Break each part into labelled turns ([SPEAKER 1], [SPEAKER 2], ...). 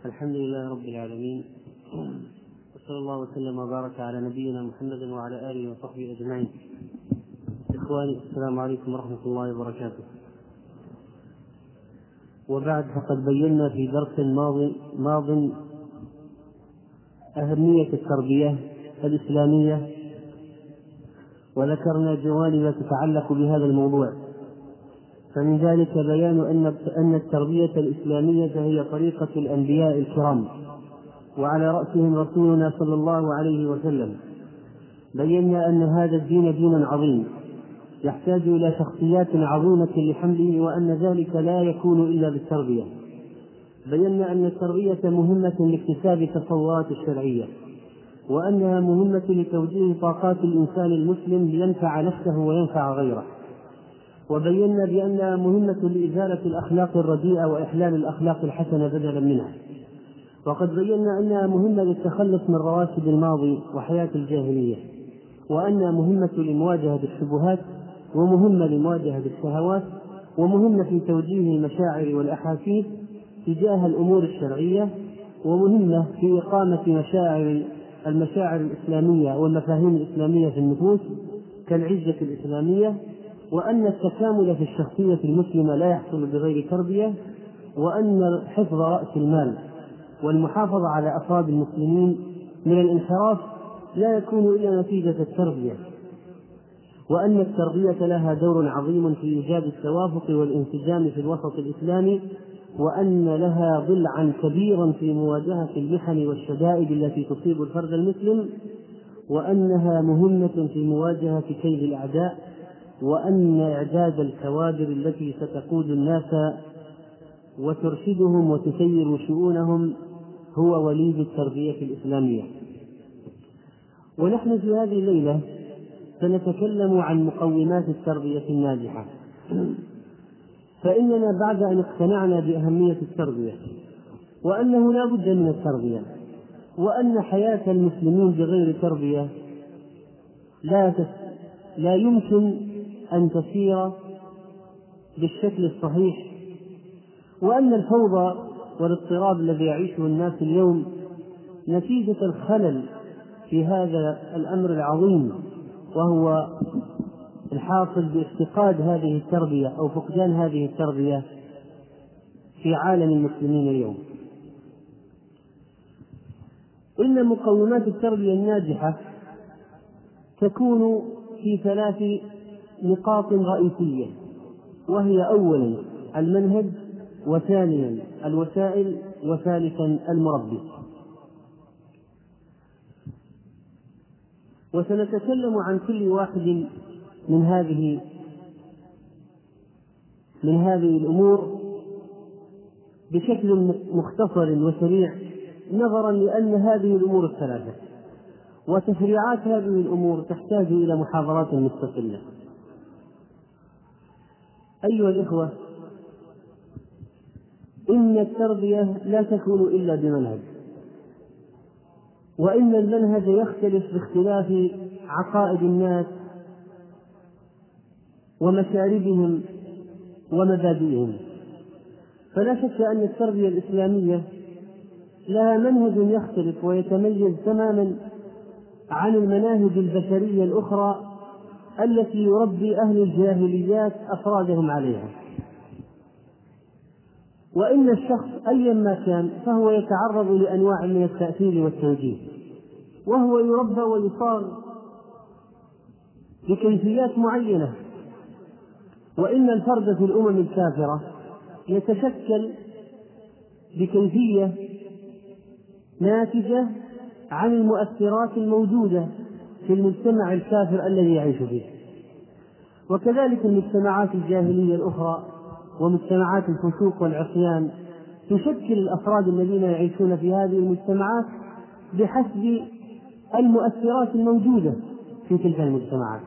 [SPEAKER 1] الحمد لله رب العالمين، وصلى الله وسلم وبارك على نبينا محمد وعلى آله وصحبه أجمعين. إخواني، السلام عليكم ورحمة الله وبركاته. وبعد، فقد بينا في درس ماض أهمية التربية الإسلامية، وذكرنا جوانب تتعلق بهذا الموضوع. فمن ذلك بيان أن التربية الإسلامية هي طريقة الأنبياء الكرام، وعلى رأسهم رسولنا صلى الله عليه وسلم. بينا أن هذا الدين دين عظيم يحتاج إلى شخصيات عظيمة لحمله، وأن ذلك لا يكون إلا بالتربية. بينا أن التربية مهمة لاكتساب التصورات الشرعية، وأنها مهمة لتوجيه طاقات الإنسان المسلم لينفع نفسه وينفع غيره. وبينا بأنها مهمة لإزالة الأخلاق الرديئة وإحلال الأخلاق الحسنة بدلا منها. وقد بينا أنها مهمة للتخلص من رواسب الماضي وحياة الجاهلية، وأنها مهمة لمواجهة الشبهات، ومهمة لمواجهة الشهوات، ومهمة في توجيه المشاعر والأحاسيس تجاه الأمور الشرعية، ومهمة في إقامة المشاعر الإسلامية والمفاهيم الإسلامية في النفوس كالعزة الإسلامية، وأن التكامل في الشخصية المسلمة لا يحصل بغير تربية، وأن حفظ رأس المال والمحافظة على أفراد المسلمين من الانحراف لا يكون إلا نتيجة التربية، وأن التربية لها دور عظيم في إيجاد التوافق والانسجام في الوسط الإسلامي، وأن لها ضلعا كبيرا في مواجهة المحن والشدائد التي تصيب الفرد المسلم، وأنها مهمة في مواجهة كيد الأعداء، وأن إعداد الكوادر التي ستقود الناس وترشدهم وتسير شؤونهم هو وليد التربية الإسلامية. ونحن في هذه الليلة سنتكلم عن مقومات التربية الناجحة. فإننا بعد أن اقتنعنا بأهمية التربية، وأنه لا بد من التربية، وأن حياة المسلمين بغير تربية لا يمكن أن تسير بالشكل الصحيح، وأن الفوضى والاضطراب الذي يعيشه الناس اليوم نتيجة الخلل في هذا الأمر العظيم، وهو الحاصل بافتقاد هذه التربية أو فقدان هذه التربية في عالم المسلمين اليوم. إن مقومات التربية الناجحة تكون في 3 نقاط رئيسية، وهي أولا المنهج، وثانيا الوسائل، وثالثا المربي. وسنتكلم عن كل واحد من هذه الأمور بشكل مختصر وسريع، نظرا لأن هذه الأمور الثلاثة وتفريعات هذه الأمور تحتاج إلى محاضرات مستقلة. أيها الإخوة، إن التربية لا تكون إلا بمنهج، وإن المنهج يختلف باختلاف عقائد الناس ومشاربهم ومبادئهم. فلا شك أن التربية الإسلامية لها منهج يختلف ويتميز تماما عن المناهج البشرية الأخرى التي يربي أهل الجاهليات أفرادهم عليها. وإن الشخص أيا ما كان فهو يتعرض لأنواع من التأثير والتوجيه، وهو يربى ويصاغ بكيفيات معينة. وإن الفرد في الأمم الكافرة يتشكل بكيفية ناتجة عن المؤثرات الموجودة في المجتمع الكافر الذي يعيش فيه. وكذلك المجتمعات الجاهلية الأخرى ومجتمعات الفسوق والعصيان تشكل الأفراد الذين يعيشون في هذه المجتمعات بحسب المؤثرات الموجودة في تلك المجتمعات.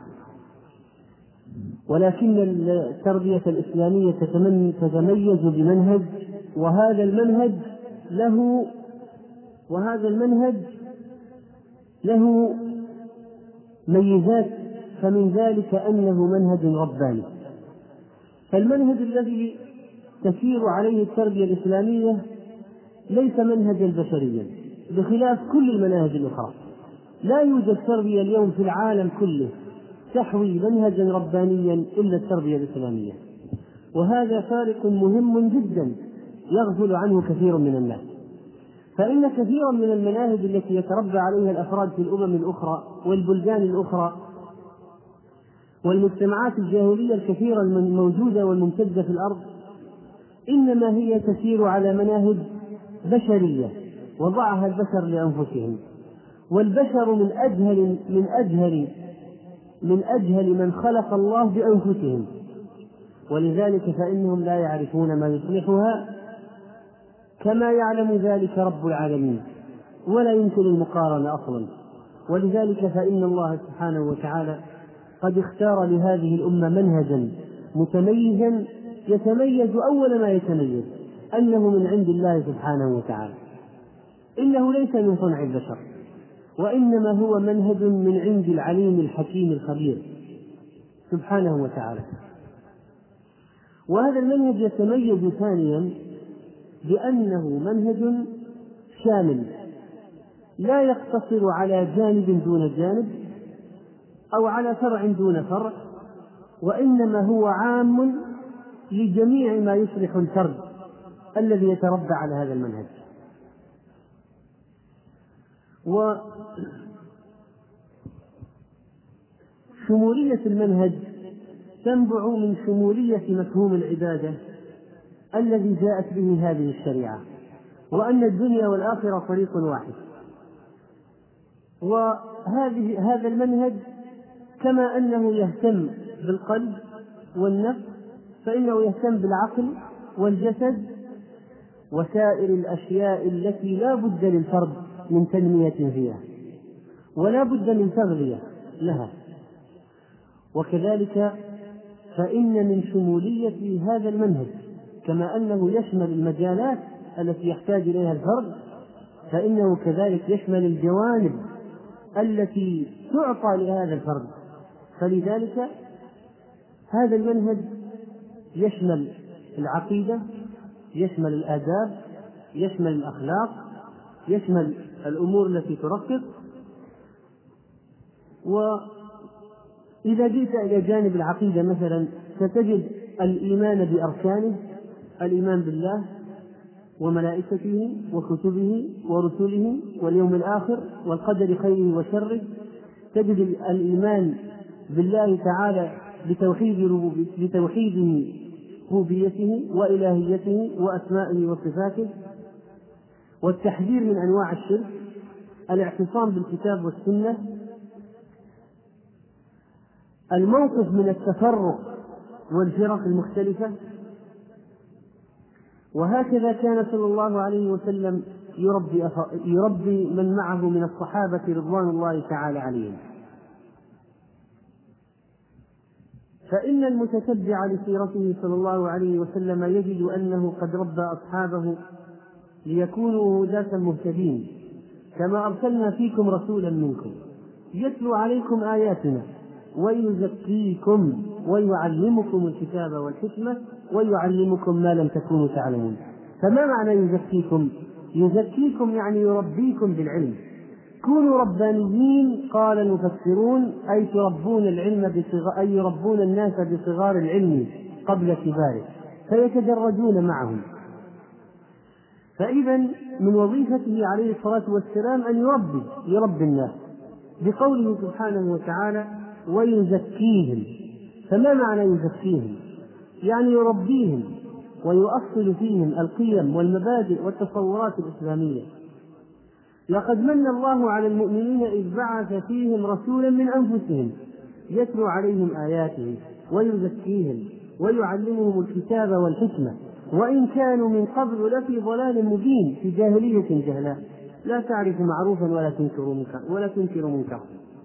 [SPEAKER 1] ولكن التربية الإسلامية تتميز بمنهج، وهذا المنهج له ميزات، فمن ذلك أنه منهج رباني. فالمنهج الذي تسير عليه التربية الإسلامية ليس منهجا بشريا بخلاف كل المناهج الأخرى. لا يوجد تربية اليوم في العالم كله تحوي منهجا ربانيا إلا التربية الإسلامية، وهذا فارق مهم جدا يغفل عنه كثير من الناس. فإن كثيرا من المناهج التي يتربى عليها الأفراد في الأمم الأخرى والبلدان الأخرى والمجتمعات الجاهلية الكثيرة الموجودة والممتدة في الأرض إنما هي تسير على مناهج بشرية وضعها البشر لأنفسهم، والبشر من أجهل من خلق الله بأنفسهم، ولذلك فإنهم لا يعرفون ما يصلحها كما يعلم ذلك رب العالمين، ولا يمكن المقارنة أصلا. ولذلك فإن الله سبحانه وتعالى قد اختار لهذه الأمة منهجا متميزا يتميز أول ما يتميز أنه من عند الله سبحانه وتعالى، إنه ليس من صنع البشر، وإنما هو منهج من عند العليم الحكيم الخبير سبحانه وتعالى. وهذا المنهج يتميز ثانيا بأنه منهج شامل لا يقتصر على جانب دون جانب أو على فرع دون فرع، وإنما هو عام لجميع ما يصلح الفرد الذي يتربى على هذا المنهج. وشمولية المنهج تنبع من شمولية مفهوم العبادة الذي جاءت به هذه الشريعة، وأن الدنيا والآخرة طريق واحد. وهذا المنهج كما أنه يهتم بالقلب والنفس فإنه يهتم بالعقل والجسد وسائر الأشياء التي لا بد للفرد من تنمية فيها ولا بد من تغذية لها. وكذلك فإن من شمولية هذا المنهج كما أنه يشمل المجالات التي يحتاج إليها الفرد، فإنه كذلك يشمل الجوانب التي تعطى لهذا الفرد. فلذلك هذا المنهج يشمل العقيدة، يشمل الآداب، يشمل الأخلاق، يشمل الأمور التي ترقق. وإذا جئت إلى جانب العقيدة مثلا ستجد الإيمان بأركانه، الإيمان بالله وملائكته وكتبه ورسله واليوم الآخر والقدر خيره وشره. تجد الإيمان بالله تعالى بتوحيده ربوبيته وإلهيته وأسمائه وصفاته، والتحذير من أنواع الشرك، الاعتصام بالكتاب والسنة، الموقف من التفرق والفرق المختلفة. وهكذا كان صلى الله عليه وسلم يربي من معه من الصحابة رضوان الله تعالى عليهم. فإن المتتبع لسيرته صلى الله عليه وسلم يجد أنه قد ربى أصحابه ليكونوا هداة مهتدين، كما أرسلنا فيكم رسولا منكم يتلو عليكم آياتنا ويزكيكم ويعلمكم الكتاب والحكمة ويعلمكم ما لم تكونوا تعلمون. فما معنى يزكيكم؟ يزكيكم يعني يربيكم بالعلم. كونوا ربانيين قال المفسرون أي تربون العلم أي يربون الناس بصغار العلم قبل كباره فيتدرجون معهم. فإذا من وظيفته عليه الصلاة والسلام أن يربي الناس بقوله سبحانه وتعالى ويزكيهم. فما معنى يزكيهم؟ يعني يربيهم ويؤصل فيهم القيم والمبادئ والتصورات الإسلامية. لقد من الله على المؤمنين إذ بعث فيهم رسولا من أنفسهم يتلو عليهم آياته ويزكيهم ويعلمهم الكتاب والحكمة وإن كانوا من قبل لفي ضلال مبين في جاهلية جهلاء لا تعرف معروفا ولا تنكر منكرا.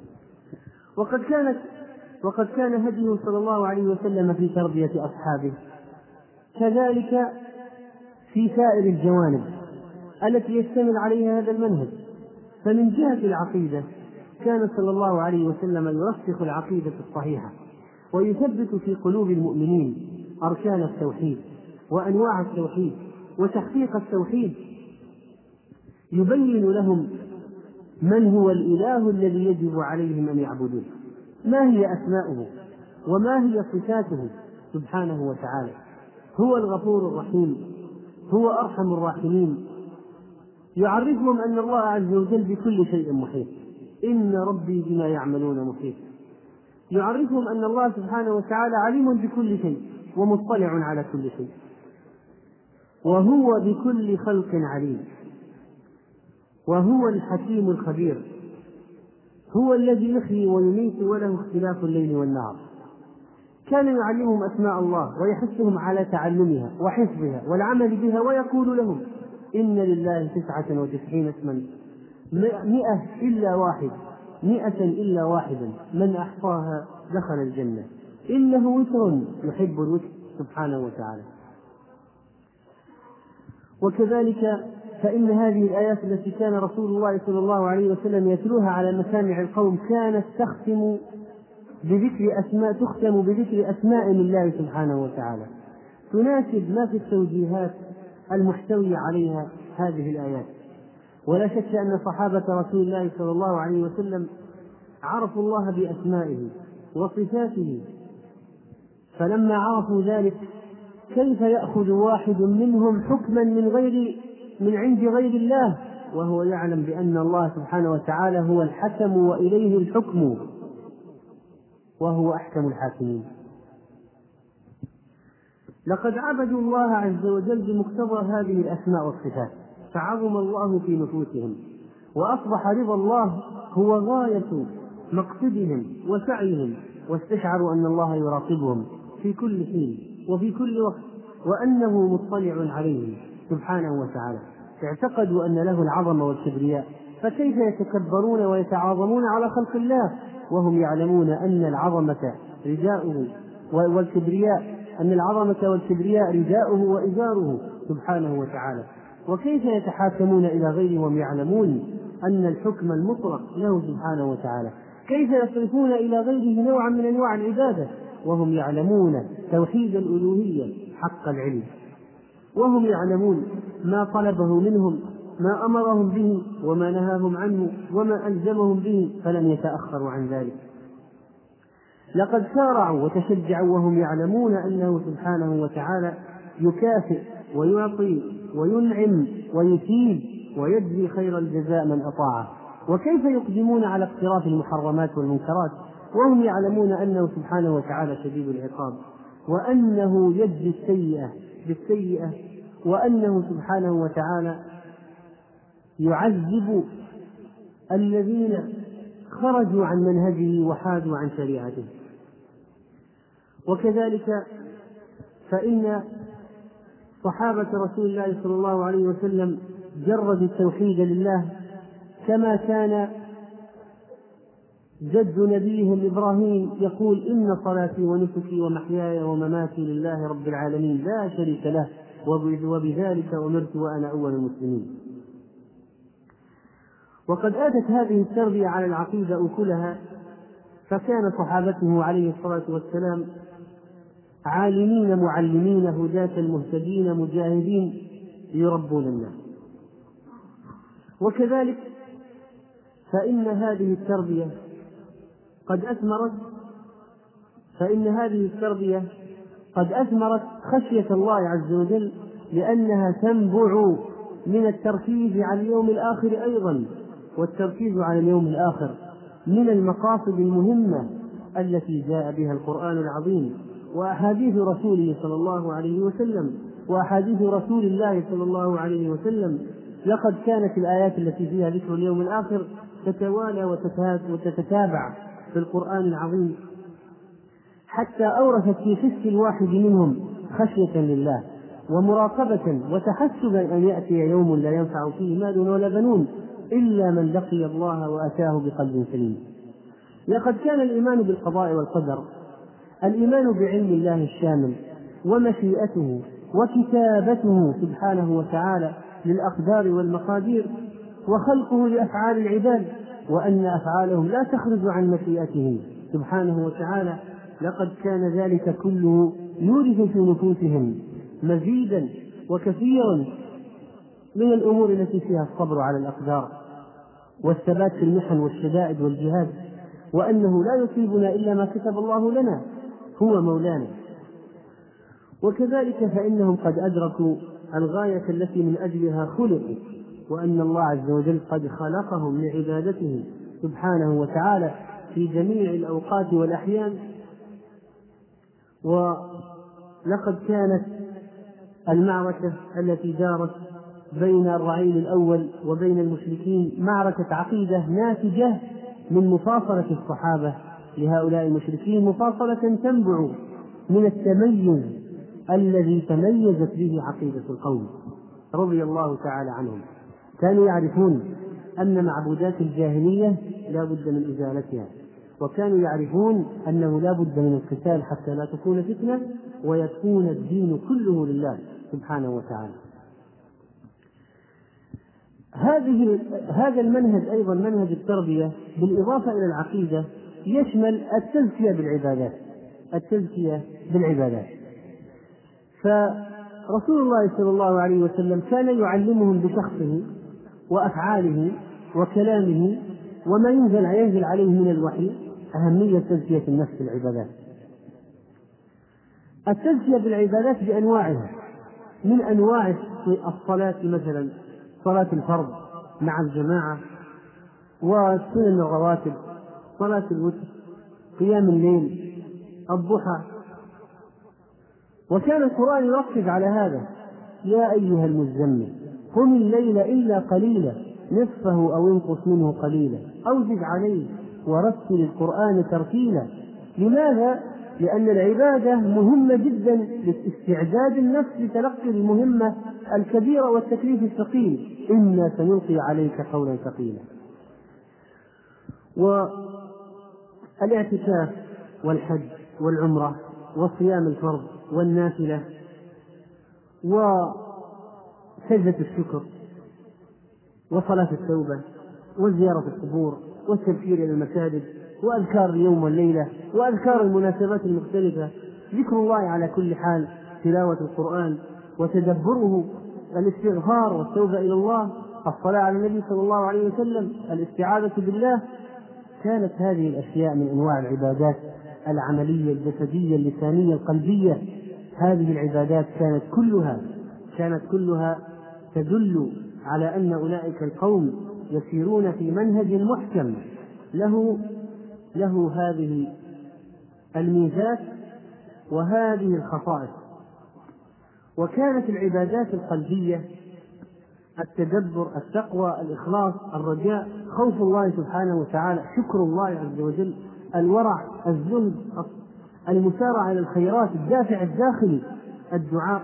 [SPEAKER 1] وقد كان هديه صلى الله عليه وسلم في تربية أصحابه كذلك في سائر الجوانب التي يشتمل عليها هذا المنهج. فمن جهة العقيدة كان صلى الله عليه وسلم يرسخ العقيدة الصحيحة ويثبت في قلوب المؤمنين أركان التوحيد وأنواع التوحيد وتحقيق التوحيد يبين لهم من هو الإله الذي يجب عليهم أن يعبدوه، ما هي أسماؤه وما هي صفاته سبحانه وتعالى. هو الغفور الرحيم، هو أرحم الراحمين. يعرفهم أن الله عز وجل بكل شيء محيط، إن ربي بما يعملون محيط. يعرفهم أن الله سبحانه وتعالى عليم بكل شيء ومطلع على كل شيء، وهو بكل خلق عليم، وهو الحكيم الخبير، هو الذي يحيي ويميت وله اختلاف الليل والنهار. كان يعلمهم أسماء الله ويحثهم على تعلمها وحفظها والعمل بها، ويقول لهم إن لله 99 اسما 100 إلا واحدا من أحصاها دخل الجنة، إنه وتر يحب الوتر سبحانه وتعالى. وكذلك فإن هذه الآيات التي كان رسول الله صلى الله عليه وسلم يتلوها على مسامع القوم كانت تختم بذكر أسماء الله سبحانه وتعالى تناسب ما في التوجيهات المحتوية عليها هذه الآيات. ولا شك أن صحابة رسول الله صلى الله عليه وسلم عرفوا الله بأسمائه وصفاته، فلما عرفوا ذلك كيف يأخذ واحد منهم حكما من عند غير الله وهو يعلم بأن الله سبحانه وتعالى هو الحكم وإليه الحكم وهو أحكم الحاكمين. لقد عبدوا الله عز وجل بمقتضى هذه الأسماء والصفات، فعظم الله في نفوسهم، وأصبح رضا الله هو غاية مقصدهم وسعيهم، واستشعروا أن الله يراقبهم في كل حين وفي كل وقت، وأنه مطلع عليهم سبحانه وتعالى. اعتقدوا أن له العظمة والكبرياء، فكيف يتكبرون ويتعاظمون على خلق الله وهم يعلمون أن العظمة رداؤه والكبرياء رداؤه وإزاره سبحانه وتعالى. وكيف يتحاكمون إلى غيره وهم يعلمون أن الحكم المطلق له سبحانه وتعالى؟ كيف يصرفون إلى غيره نوعا من أنواع العبادة وهم يعلمون توحيد الألوهية حق العلم، وهم يعلمون ما طلبه منهم، ما أمرهم به وما نهاهم عنه وما ألزمهم به، فلم يتأخروا عن ذلك. لقد سارعوا وتشجعوا وهم يعلمون أنه سبحانه وتعالى يكافئ ويعطي وينعم ويثيب ويجزي خير الجزاء من أطاعه. وكيف يقدمون على اقتراف المحرمات والمنكرات وهم يعلمون أنه سبحانه وتعالى شديد العقاب، وأنه يجزي السيئة بالسيئة، وأنه سبحانه وتعالى يعذب الذين خرجوا عن منهجه وحادوا عن شريعته. وكذلك فإن صحابة رسول الله صلى الله عليه وسلم جردوا التوحيد لله، كما كان جد نبيهم إبراهيم يقول إن صلاتي ونسكي ومحياي ومماتي لله رب العالمين لا شريك له وبذلك أمرت وأنا أول المسلمين. وقد آتت هذه التربية على العقيدة أكلها، فكان صحابته عليه الصلاة والسلام عالمين معلمين هداة مهتدين مجاهدين يربون الناس. وكذلك فإن هذه التربية قد أثمرت خشية الله عز وجل، لأنها تنبع من التركيز على اليوم الآخر أيضا، والتركيز على اليوم الآخر من المقاصد المهمة التي جاء بها القرآن العظيم وأحاديث رسوله صلى الله عليه وسلم لقد كانت الآيات التي فيها ذكر اليوم الآخر تتوالى وتتتابع في القرآن العظيم، حتى أورثت في حس الواحد منهم خشية لله ومراقبة وتحسبا أن يأتي يوم لا ينفع فيه مال ولا بنون إلا من لقي الله وأتاه بقلب سليم. لقد كان الإيمان بالقضاء والقدر الإيمان بعلم الله الشامل ومشيئته وكتابته سبحانه وتعالى للأقدار والمقادير وخلقه لأفعال العباد، وأن أفعالهم لا تخرج عن مشيئته سبحانه وتعالى. لقد كان ذلك كله يورث في نفوسهم مزيدا وكثيرا من الأمور التي فيها الصبر على الأقدار والثبات في المحن والشدائد والجهاد، وأنه لا يصيبنا إلا ما كتب الله لنا، هو مولانا. وكذلك فإنهم قد أدركوا الغاية التي من أجلها خلقوا، وأن الله عز وجل قد خلقهم لعبادته سبحانه وتعالى في جميع الأوقات والأحيان. ولقد كانت المعركة التي دارت بين الرعيل الأول وبين المشركين معركة عقيدة ناتجة من مفاصلة الصحابة لهؤلاء المشركين، مفاصلة تنبع من التميز الذي تميزت به عقيدة القوم رضي الله تعالى عنهم. كانوا يعرفون أن معبودات الجاهلية لا بد من إزالتها، وكانوا يعرفون أنه لا بد من القتال حتى لا تكون فتنة ويكون الدين كله لله سبحانه وتعالى. هذا المنهج أيضا منهج التربية بالإضافة إلى العقيدة يشمل التزكية بالعبادات. فرسول الله صلى الله عليه وسلم كان يعلمهم بشخصه وأفعاله وكلامه وما ينزل عليه من الوحي أهمية تزكية النفس بالعبادات. التزكية بالعبادات بأنواعها، من أنواع الصلاة مثلا صلاة الفرض مع الجماعة، والسنن الرواتب، صلاة الوتر، قيام الليل، الضحى. وكان القرآن يركز على هذا: يا أيها المزمل قم الليل إلا قليلا نصفه أو انقص منه قليلا أو زد عليه ورتل القرآن ترتيلا. لماذا؟ لأن العبادة مهمة جدا لاستعداد النفس لتلقي المهمة الكبيرة والتكليف الثقيل، إنا سنلقي عليك قولا ثقيلا. والاعتكاف والحج والعمرة وصيام الفرض والنافلة وسجدة الشكر وصلاة التوبة وزيارة القبور والتبكير إلى المساجد وأذكار اليوم والليلة وأذكار المناسبات المختلفة، ذكر الله على كل حال، تلاوة القرآن وتدبره، الاستغفار والتوبة إلى الله، الصلاة على النبي صلى الله عليه وسلم، الاستعاذة بالله. كانت هذه الأشياء من أنواع العبادات العملية الجسدية اللسانية القلبية. هذه العبادات كانت كلها تدل على أن أولئك القوم يسيرون في منهج محكم له هذه الميزات وهذه الخصائص. وكانت العبادات القلبية التدبر، التقوى، الإخلاص، الرجاء، خوف الله سبحانه وتعالى، شكر الله عز وجل، الورع، الزهد، المسارعة إلى الخيرات، الدافع الداخلي، الدعاء،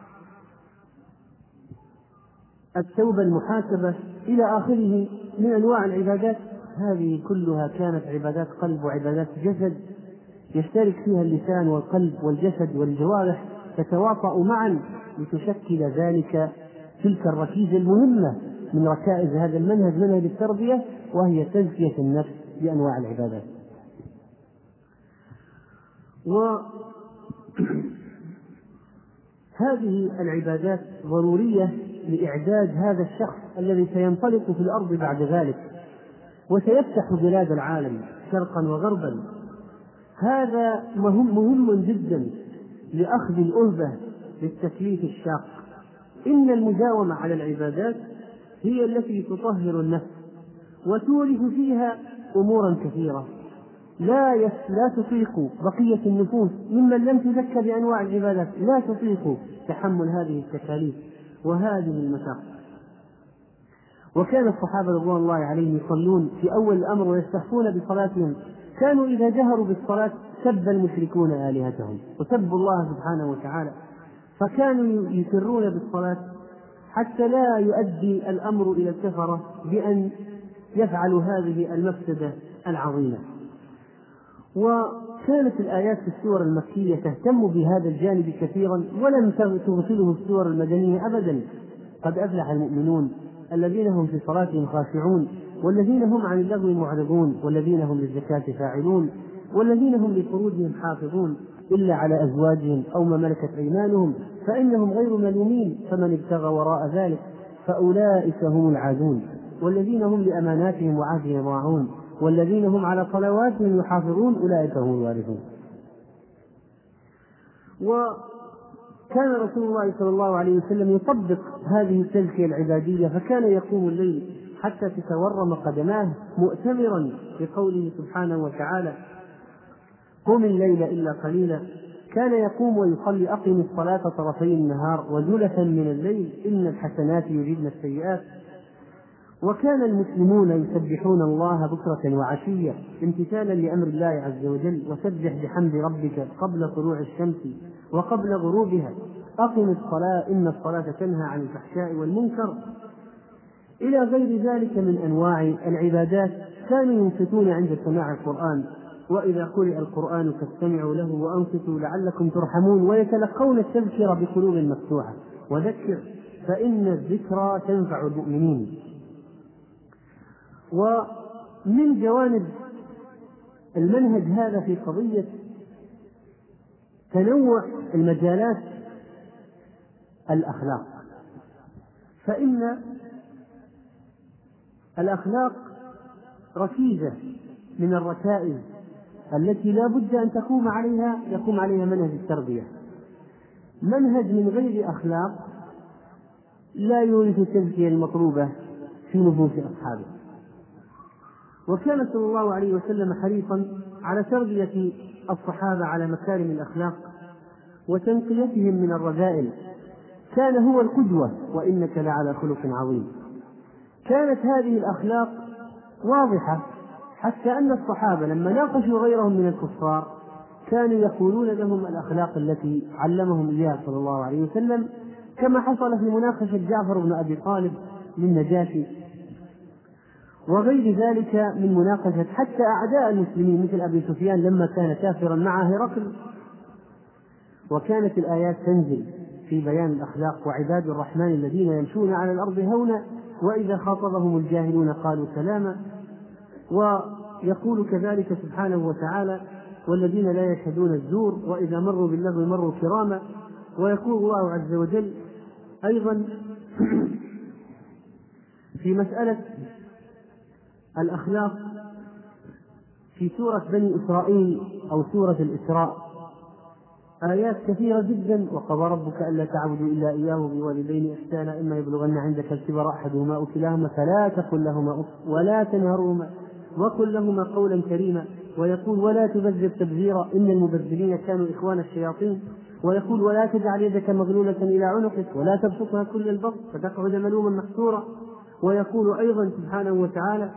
[SPEAKER 1] التوبة، المحاسبة إلى آخره من أنواع العبادات. هذه كلها كانت عبادات قلب وعبادات جسد يشترك فيها اللسان والقلب والجسد والجوارح، تتواطأ معا لتشكل تلك الركيزة المهمة من ركائز هذا المنهج، منهج التربية، وهي تزكية النفس بأنواع العبادات. وهذه العبادات ضرورية لإعداد هذا الشخص الذي سينطلق في الأرض بعد ذلك وسيفتح بلاد العالم شرقا وغربا. هذا مهم جدا لأخذ الأهبة للتكليف الشاق. إن المداومة على العبادات هي التي تطهر النفس وتورث فيها أمورا كثيرة لا تطيق بقية النفوس ممن لم تزكى بأنواع العبادات، لا تطيق تحمل هذه التكاليف وهذه المشاق. وكان الصحابة رضوان الله عليهم يصلون في أول الأمر ويستخفون بصلاتهم، كانوا إذا جهروا بالصلاة سب المشركون آلهتهم وسبوا الله سبحانه وتعالى، فكانوا يسرون بالصلاة حتى لا يؤدي الأمر إلى الكفرة بأن يفعلوا هذه المفسدة العظيمة. وكانت الآيات في السور المكية تهتم بهذا الجانب كثيرا ولم تغفله السور المدنية أبدا. قد أفلح المؤمنون الذين هم في صلاتهم خاشعون والذين هم عن اللغو معرضون والذين هم للزكاة فاعلون والذين هم لفروجهم حافظون إلا على أزواجهم أو ما ملكت أيمانهم فإنهم غير ملومين فمن ابتغى وراء ذلك فأولئك هم العادون، والذين هم لأماناتهم وعهدهم راعون، والذين هم على صلواتهم يحافظون أولئك هم الوارثون. وكان رسول الله صلى الله عليه وسلم يطبق هذه التزكية العبادية، فكان يقوم الليل حتى تتورم قدماه مؤتمرا بقوله سبحانه وتعالى: قم الليل إلا قليلا. كان يقوم ويصلي: أقم الصلاة طرفي النهار وزلفا من الليل إن الحسنات يذهبن السيئات. وكان المسلمون يسبحون الله بكرة وعشية امتثالا لأمر الله عز وجل: وسبح بحمد ربك قبل طلوع الشمس وقبل غروبها، أقم الصلاة إن الصلاة تنهى عن الفحشاء والمنكر، إلى غير ذلك من أنواع العبادات. كانوا ينصتون عند سماع القرآن، وإذا قرئ القرآن فاستمعوا له وأنصتوا لعلكم ترحمون، ويتلقون التذكرة بقلوب مفتوحة: وذكر فإن الذكرى تنفع المؤمنين. ومن جوانب المنهج هذا في قضية تنوع المجالات الأخلاق، فإن الأخلاق ركيزة من الركائز التي لا بد أن يقوم عليها منهج التربية. منهج من غير أخلاق لا يورث التزكية المطلوبة في نفوس أصحابه. وكان صلى الله عليه وسلم حريصا على تربية الصحابة على مكارم الأخلاق وتنقيتهم من الرذائل. كان هو القدوة: وإنك لعلى خلق عظيم. كانت هذه الأخلاق واضحة، حتى أن الصحابة لما ناقشوا غيرهم من الكفار كانوا يقولون لهم الأخلاق التي علمهم إياها صلى الله عليه وسلم، كما حصل في مناقشة جعفر بن أبي طالب للنجاشي، وغير ذلك من مناقشة حتى أعداء المسلمين مثل أبي سفيان لما كان كافرا مع هرقل. وكانت الآيات تنزل في بيان الأخلاق: وعباد الرحمن الذين يمشون على الأرض هونا وإذا خاطبهم الجاهلون قالوا سلاما. ويقول كذلك سبحانه وتعالى: والذين لا يشهدون الزور وإذا مروا باللغو مروا كراما. ويقول الله عز وجل أيضا في مسألة الأخلاق في سورة بني إسرائيل أو سورة الإسراء آيات كثيرة جدا: وقضى ربك ألا تعبدوا إلا إياه وبالوالدين إحسانا إما يبلغن عندك الكبر أحدهما أو كلاهما فلا تقل لهما أف ولا تنهرهما وقل لهما قولا كريما. ويقول: ولا تبذر تبذيرا إن المبذرين كانوا إخوان الشياطين. ويقول: ولا تجعل يدك مغلولة إلى عنقك ولا تبسطها كل البسط فتقعد ملوما محسورا. ويقول أيضا سبحانه وتعالى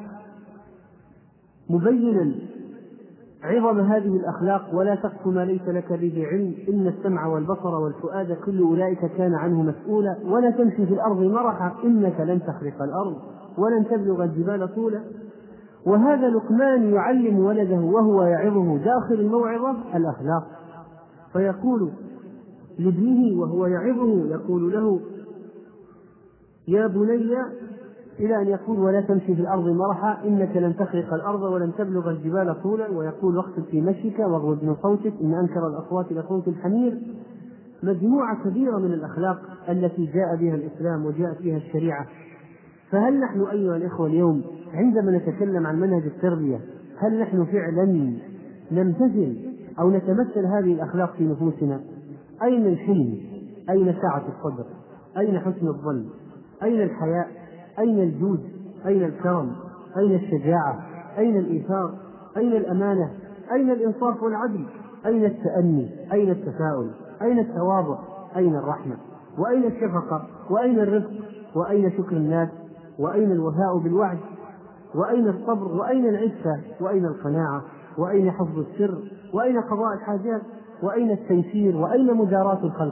[SPEAKER 1] مبينا عظم هذه الأخلاق: ولا تقف ما ليس لك به علم إن السمع والبصر والفؤاد كل أولئك كان عنه مسؤولا. ولا تمشي في الأرض مرحا إنك لن تخرق الأرض ولن تبلغ الجبال طولا. وهذا لقمان يعلم ولده وهو يعظه داخل الموعظة الأخلاق، فيقول لابنه وهو يعظه يقول له: يا بني، إلى أن يقول: ولا تمشي في الأرض مرحا إنك لن تخرق الأرض ولن تبلغ الجبال طولا. ويقول: واخفض في مشيك واغضض من صوتك إن أنكر الأصوات لصوت الحمير. مجموعة كبيرة من الأخلاق التي جاء بها الإسلام وجاءت بها الشريعة. فهل نحن أيها الإخوة اليوم عندما نتكلم عن منهج التربية هل نحن فعلا نمتثل أو نتمثل هذه الأخلاق في نفوسنا؟ أين الحلم؟ أين سعة الصدر؟ أين حسن الظن؟ أين الحياء؟ أين الجود؟ أين الكرم؟ أين الشجاعة؟ أين الإيثار؟ أين الأمانة؟ أين الإنصاف والعدل؟ أين التأني؟ أين التفاؤل؟ أين التواضع؟ أين الرحمة؟ وأين الشفقة؟ وأين الرفق؟ وأين شكر الناس؟ وأين الوفاء بالوعد؟ وأين الصبر؟ وأين العفة؟ وأين القناعة؟ وأين حفظ السر؟ وأين قضاء الحاجات؟ وأين التيسير؟ وأين مداراة الخلق؟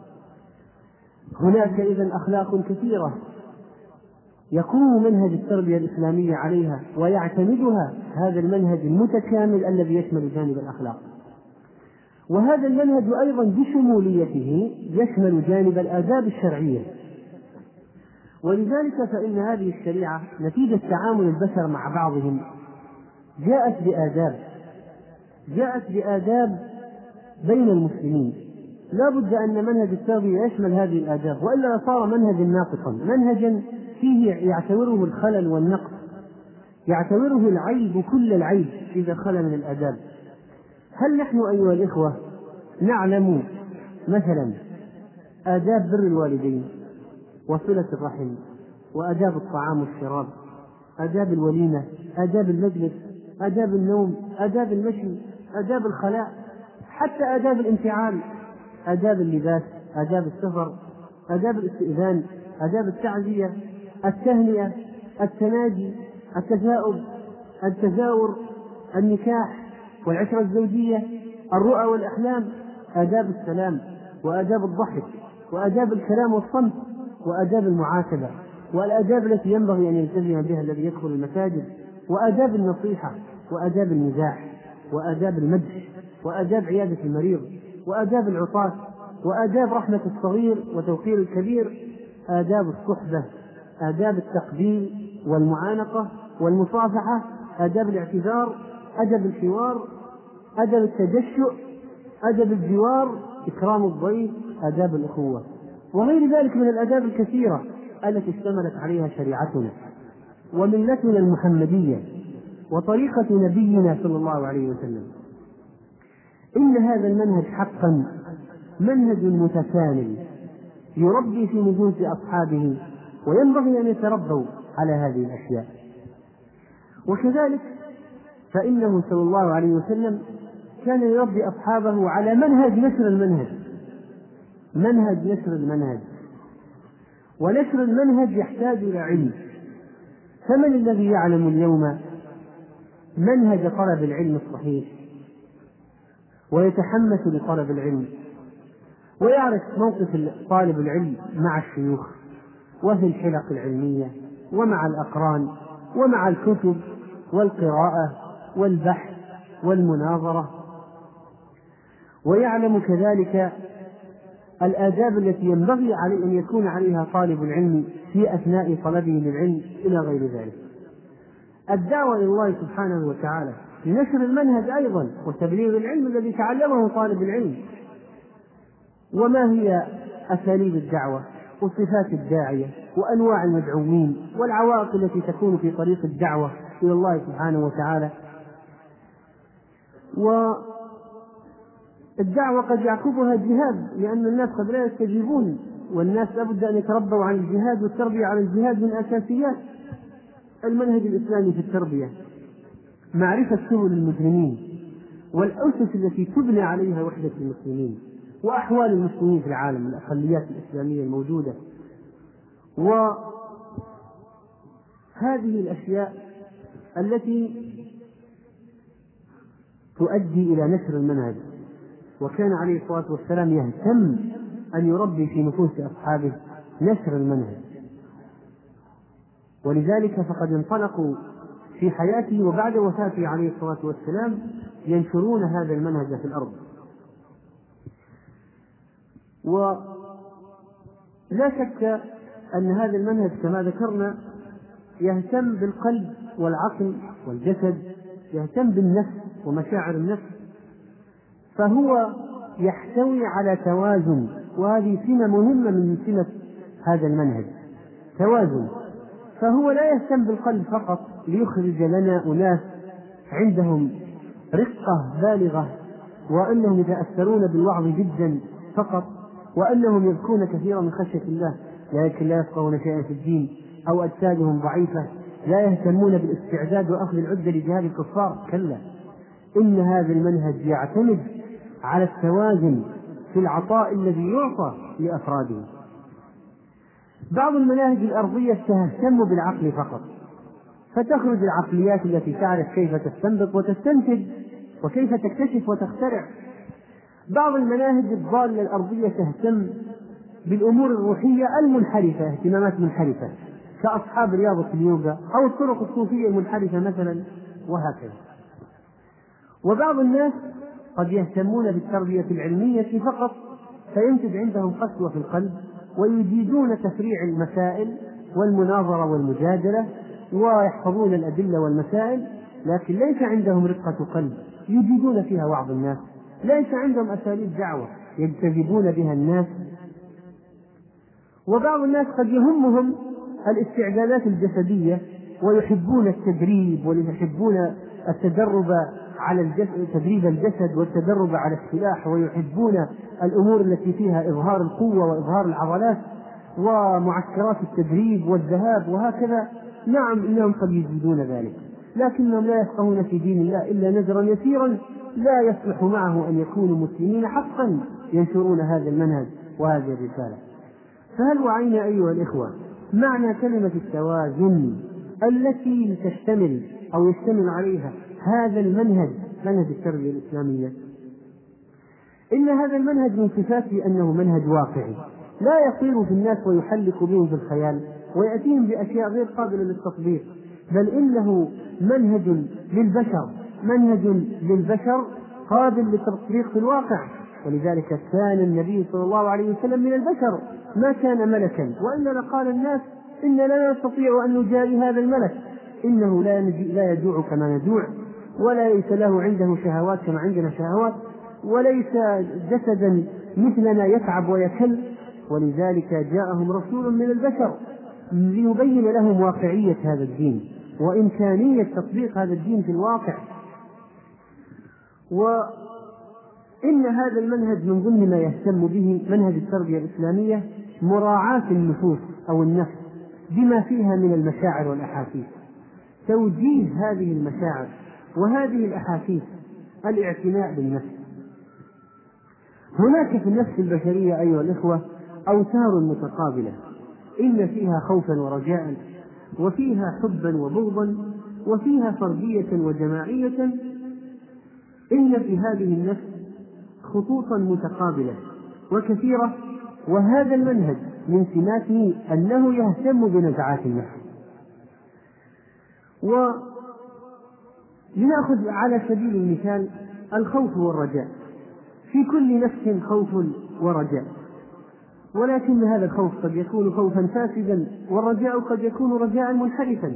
[SPEAKER 1] هناك إذن أخلاق كثيرة يقوم منهج التربية الإسلامية عليها ويعتمدها هذا المنهج المتكامل الذي يشمل جانب الأخلاق. وهذا المنهج أيضا بشموليته يشمل جانب الآداب الشرعية. ولذلك فإن هذه الشريعة نتيجة تعامل البشر مع بعضهم جاءت بآداب بين المسلمين، لا بد أن منهج التربية يشمل هذه الآداب، وإلا صار منهجا ناقصا، منهجا فيه يعتبره الخلل والنقص، يعتبره العيب كل العيب إذا خلا من الآداب. هل نحن أيها الإخوة نعلم مثلا آداب بر الوالدين وصلة الرحم وآداب الطعام والشراب، آداب الوليمة، آداب المجلس، آداب النوم، آداب المشي، آداب الخلاء، حتى آداب الانفعال، آداب اللباس، آداب السفر، آداب الاستئذان، آداب التعزية، التهنئة، التناجي، التثاؤب، التزاور، النكاح والعشرة الزوجية، الرؤى والأحلام، آداب السلام، وآداب الضحك، وآداب الكلام والصمت، وآداب المعاتبة، والآداب التي ينبغي أن يلتزم بها الذي يدخل المساجد، وآداب النصيحة، وآداب المزاح، وآداب المدح، وآداب عيادة المريض، وآداب العطاة، وآداب رحمة الصغير وتوقير الكبير، آداب الصحبة، آداب التقبيل والمعانقة والمصافحة، آداب الاعتذار، أدب الحوار، أدب التجشؤ، أدب الجوار، إكرام الضيف، آداب الأخوة، وغير ذلك من الآداب الكثيرة التي اشتملت عليها شريعتنا وملتنا المحمدية وطريقة نبينا صلى الله عليه وسلم. إن هذا المنهج حقا منهج متكامل يربي في نفوس أصحابه، وينبغي أن يتربوا على هذه الأشياء. وكذلك فإنه صلى الله عليه وسلم كان يربي أصحابه على منهج نشر المنهج، منهج نشر المنهج، ونشر المنهج يحتاج إلى علم. فمن الذي يعلم اليوم منهج طلب العلم الصحيح ويتحمس لطلب العلم ويعرف موقف طالب العلم مع الشيوخ وفي الحلق العلمية ومع الأقران ومع الكتب والقراءة والبحث والمناظرة، ويعلم كذلك الآداب التي ينبغي عليه أن يكون عليها طالب العلم في أثناء طلبه للعلم إلى غير ذلك. الدعوة إلى الله سبحانه وتعالى لنشر المنهج أيضا وتبليغ العلم الذي تعلمه طالب العلم. وما هي أساليب الدعوة وصفات الداعية وأنواع المدعوين والعوائق التي تكون في طريق الدعوة إلى الله سبحانه وتعالى. والدعوة قد يعقبها الجهاد، لأن الناس قد لا يستجيبون، والناس لابد أن يتربوا عن الجهاد، والتربية على الجهاد من أساسيات المنهج الإسلامي في التربية، معرفة سبل المسلمين والأسس التي تبنى عليها وحدة المسلمين وأحوال المسلمين في العالم، الأقليات الإسلامية الموجودة، وهذه الأشياء التي تؤدي إلى نشر المنهج. وكان عليه الصلاة والسلام يهتم أن يربي في نفوس أصحابه نشر المنهج، ولذلك فقد انطلقوا في حياته وبعد وفاته عليه الصلاة والسلام ينشرون هذا المنهج في الأرض. ولا شك أن هذا المنهج كما ذكرنا يهتم بالقلب والعقل والجسد، يهتم بالنفس ومشاعر النفس، فهو يحتوي على توازن، وهذه سمة مهمة من سمة هذا المنهج، توازن. فهو لا يهتم بالقلب فقط ليخرج لنا أناس عندهم رقة بالغة وأنهم يتأثرون بالوعظ جدا فقط، وأنهم يبكون كثيرا من خشية الله لكن لا يفقهون شيئا في الدين، أو أجسادهم ضعيفة لا يهتمون بالاستعداد وأخذ العدة لجهاد الكفار. كلا، إن هذا المنهج يعتمد على التوازن في العطاء الذي يعطى لأفراده. بعض المناهج الأرضية تهتم بالعقل فقط، فتخرج العقليات التي تعرف كيف تستنبط وتستنتج وكيف تكتشف وتخترع. بعض المناهج الضالة الأرضية تهتم بالأمور الروحية المنحرفة، اهتمامات منحرفة كأصحاب رياضة اليوغا أو الطرق الصوفية المنحرفة مثلا، وهكذا. وبعض الناس قد يهتمون بالتربية العلمية فقط، فينتج عندهم قسوة في القلب ويجيدون تفريع المسائل والمناظرة والمجادلة ويحفظون الأدلة والمسائل، لكن ليس عندهم رقة قلب يجيدون فيها وعظ الناس، ليس عندهم أساليب دعوة يجتذبون بها الناس. وبعض الناس قد يهمهم الاستعدادات الجسدية ويحبون التدريب ويحبون التدرب على تدريب الجسد والتدرب على السلاح، ويحبون الأمور التي فيها إظهار القوة وإظهار العضلات ومعسكرات التدريب والذهاب وهكذا. نعم إنهم قد يجدون ذلك، لكنهم لا يفقهون في دين الله إلا نذرا يسيرا لا يصلح معه أن يكونوا مسلمين حقا ينشرون هذا المنهج وهذه الرسالة. فهل وعينا أيها الإخوة معنى كلمة التوازن التي تشتمل أو يشتمل عليها هذا المنهج، منهج التربية الإسلامية؟ إن هذا المنهج من صفاته أنه منهج واقعي لا يطير في الناس ويحلق بهم في الخيال ويأتيهم بأشياء غير قابلة للتطبيق، بل إنه منهج للبشر قابل للتطبيق في الواقع. ولذلك كان النبي صلى الله عليه وسلم من البشر ما كان ملكا، وإلا لقال الناس إننا لا نستطيع أن نجاري هذا الملك، إنه لا يجوع كما نجوع، وليس له عنده شهوات كما عندنا شهوات، وليس جسدا مثلنا يتعب ويكل. ولذلك جاءهم رسول من البشر ليبين لهم واقعية هذا الدين وإمكانية تطبيق هذا الدين في الواقع. وإن هذا المنهج من ضمن ما يهتم به منهج التربية الإسلامية مراعاة النفوس أو النفس بما فيها من المشاعر والأحاسيس، توجيه هذه المشاعر وهذه الأحاسيس، الاعتناء بالنفس. هناك في النفس البشرية أيها الإخوة أوتار متقابلة، إن فيها خوفا ورجاء، وفيها حبا وبغضا، وفيها فردية وجماعية. إن في هذه النفس خطوطا متقابلة وكثيرة، وهذا المنهج من سماته أنه يهتم بنزعات النفس. ولنأخذ على سبيل المثال الخوف والرجاء. في كل نفس خوف ورجاء، ولكن هذا الخوف قد يكون خوفا فاسدا، والرجاء قد يكون رجاء منحرفا.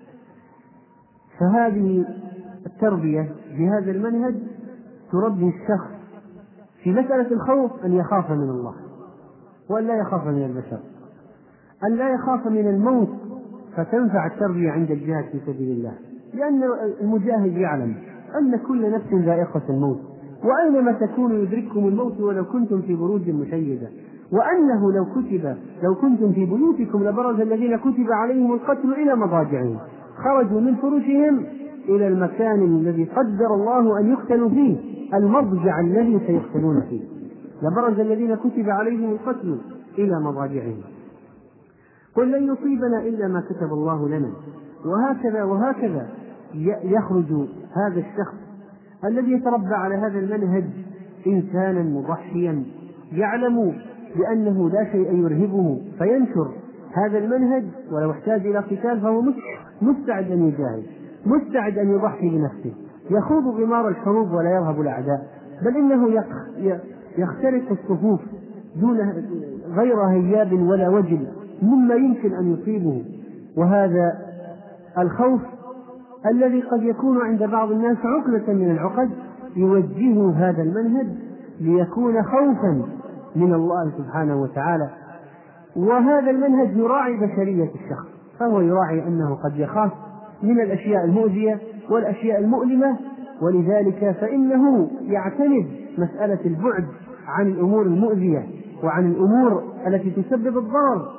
[SPEAKER 1] فهذه التربية بهذا المنهج تربي الشخص في مسألة الخوف أن يخاف من الله، وأن لا يخاف من البشر، أن لا يخاف من الموت، فتنفع التربية عند الجهاد في سبيل الله، لأن المجاهد يعلم أن كل نفس ذائقة الموت، وأينما تكونوا يدرككم الموت ولو كنتم في بروج مشيدة، وأنه لو كنتم في بيوتكم لبرز الذين كتب عليهم القتل إلى مضاجعهم، خرجوا من فروشهم إلى المكان الذي قدر الله أن يقتلوا فيه، المضجع الذي سيقتلون فيه، لبرز الذين كتب عليهم القتل إلى مضاجعهم. قل لن يصيبنا إلا ما كتب الله لنا. وهكذا يخرج هذا الشخص الذي يتربى على هذا المنهج إنسانا مضحيا يعلم بأنه لا شيء يرهبه، فينشر هذا المنهج، ولو احتاج إلى قتال فهو مستعد أن يجاهد، مستعد أن يضحي بنفسه، يخوض غمار الحروب ولا يرهب الأعداء، بل إنه يخترق الصفوف دون غير هياب ولا وجل مما يمكن أن يصيبه. وهذا الخوف الذي قد يكون عند بعض الناس عقدة من العقد يوجهه هذا المنهج ليكون خوفا من الله سبحانه وتعالى. وهذا المنهج يراعي بشرية الشخص، فهو يراعي أنه قد يخاف من الأشياء المؤذية والأشياء المؤلمة، ولذلك فإنه يعتمد مسألة البعد عن الأمور المؤذية وعن الأمور التي تسبب الضرر.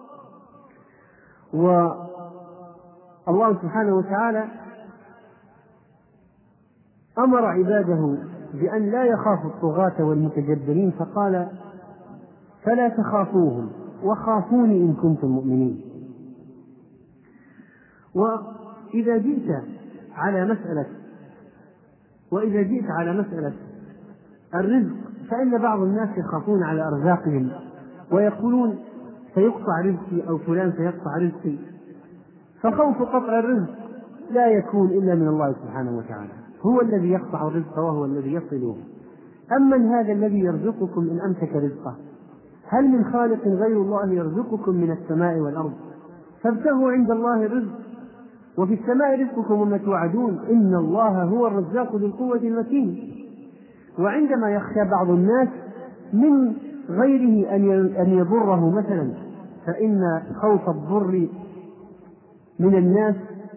[SPEAKER 1] والله سبحانه وتعالى أمر عباده بأن لا يخافوا الطغاة والمتجبرين، فقال فلا تخافوهم وخافوني إن كنتم مؤمنين. وإذا جئت على مسألة الرزق، فإن بعض الناس يخافون على أرزاقهم ويقولون سيقطع رزقي أو فلان سيقطع رزقي، فخوف قطع الرزق لا يكون إلا من الله سبحانه وتعالى، هو الذي يقطع الرزق وهو الذي يصله. أما هذا الذي يرزقكم إن أمسك رزقه، هل من خالق غير الله يرزقكم من السماء والأرض؟ فابتغوا عند الله الرزق، وفي السماء رزقكم وما توعدون، إن الله هو الرزاق ذو القوة المتين. وعندما يخشى بعض الناس من غيره أن يضره مثلا، فإن خوف الضر من الناس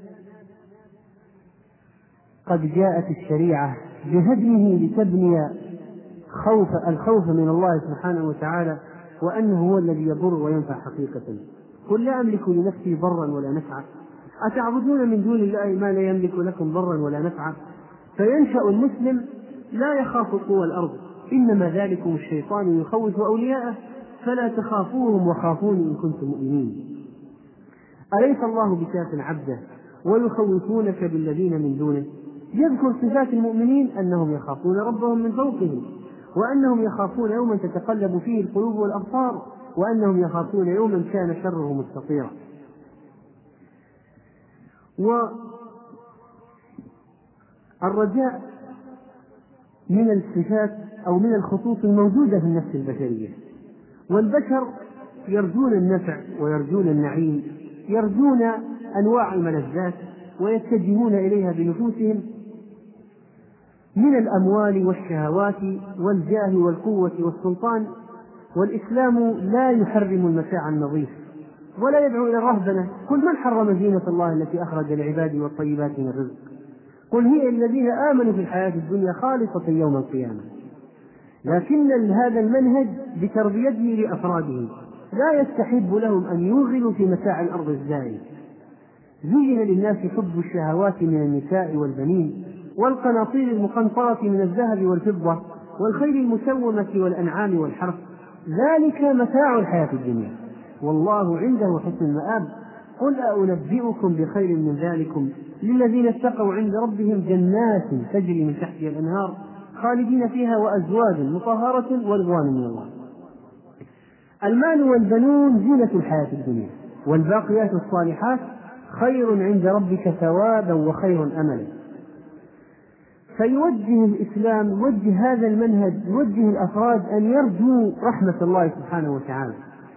[SPEAKER 1] قد جاءت الشريعة بهدمه لتبني الخوف من الله سبحانه وتعالى، وأنه هو الذي يضر وينفع حقيقة. قل لا أملك لنفسي ضرا ولا نفعا، أتعبدون من دون الله ما لا يملك لكم ضرا ولا نفعا. فينشأ المسلم لا يخاف قوى الأرض، إنما ذلكم الشيطان يخوف أولياءه فلا تخافوهم وخافوني إن كنتم مؤمنين. أليس الله بكاف عبده ويخوفونك بالذين من دونه؟ يذكر صفات المؤمنين أنهم يخافون ربهم من فوقهم، وأنهم يخافون يوما تتقلب فيه القلوب والأبصار، وأنهم يخافون يوما كان شره مستطيرا. والرجاء من الصفات أو من الخطوط الموجودة في النفس البشرية، والبشر يرجون النفع ويرجون النعيم، يرجون أنواع الملذات ويتجهون إليها بنفوسهم من الأموال والشهوات والجاه والقوة والسلطان. والإسلام لا يحرم المتاع النظيف ولا يدعو إلى الرهبنة. قل من حرم زينة الله التي أخرج لعباده والطيبات من الرزق، قل هي الذين آمنوا في الحياة الدنيا خالصة يوم القيامة. لكن هذا المنهج بتربيته لأفراده لا يستحب لهم أن يوغلوا في متاع الأرض الزائل. زين للناس حب الشهوات من النساء والبنين والقناطير المقنطرة من الذهب والفضة والخيل المسومة والأنعام والحرث، ذلك متاع الحياة الدنيا والله عنده حسن المآب. قل أنبئكم بخير من ذلكم للذين اتقوا عند ربهم جنات تجري من تحتها الأنهار خالدين فيها وأزواج مطهرة ورضوان من الله. المال والبنون زينة الحياة الدنيا، والباقيات الصالحات خير عند ربك ثوابا وخير أملا. فيوجه الإسلام، يوجه هذا المنهج، يوجه الأفراد أن يرجوا رحمة الله سبحانه وتعالى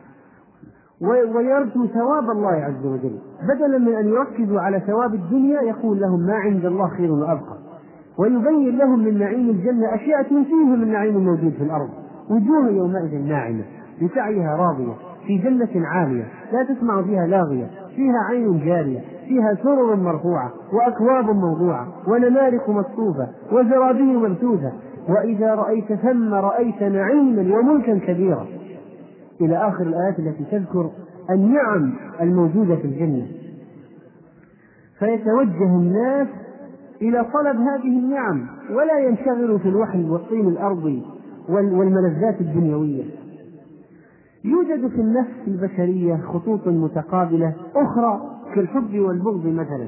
[SPEAKER 1] ويرجوا ثواب الله عز وجل، بدلا من أن يركزوا على ثواب الدنيا يقول لهم ما عند الله خير وأبقى، ويبين لهم من نعيم الجنة أشياء تنسيهم من النعيم الموجود في الأرض. وجوه يومئذ ناعمة لسعيها راضية في جنة عالية لا تسمع فيها لاغية فيها عين جارية فيها سرر مرفوعة وأكواب موضوعة ونمارق مصفوفة وزرابي مبثوثة وإذا رأيت ثم رأيت نعيما وملكا كبيرا، إلى آخر الآيات التي تذكر النعم الموجودة في الجنة. فيتوجه الناس إلى طلب هذه النعم ولا ينشغلوا في الوحل والطين الأرضي والملذات الدنيوية. يوجد في النفس البشرية خطوط متقابلة أخرى كالحب والبغض مثلا،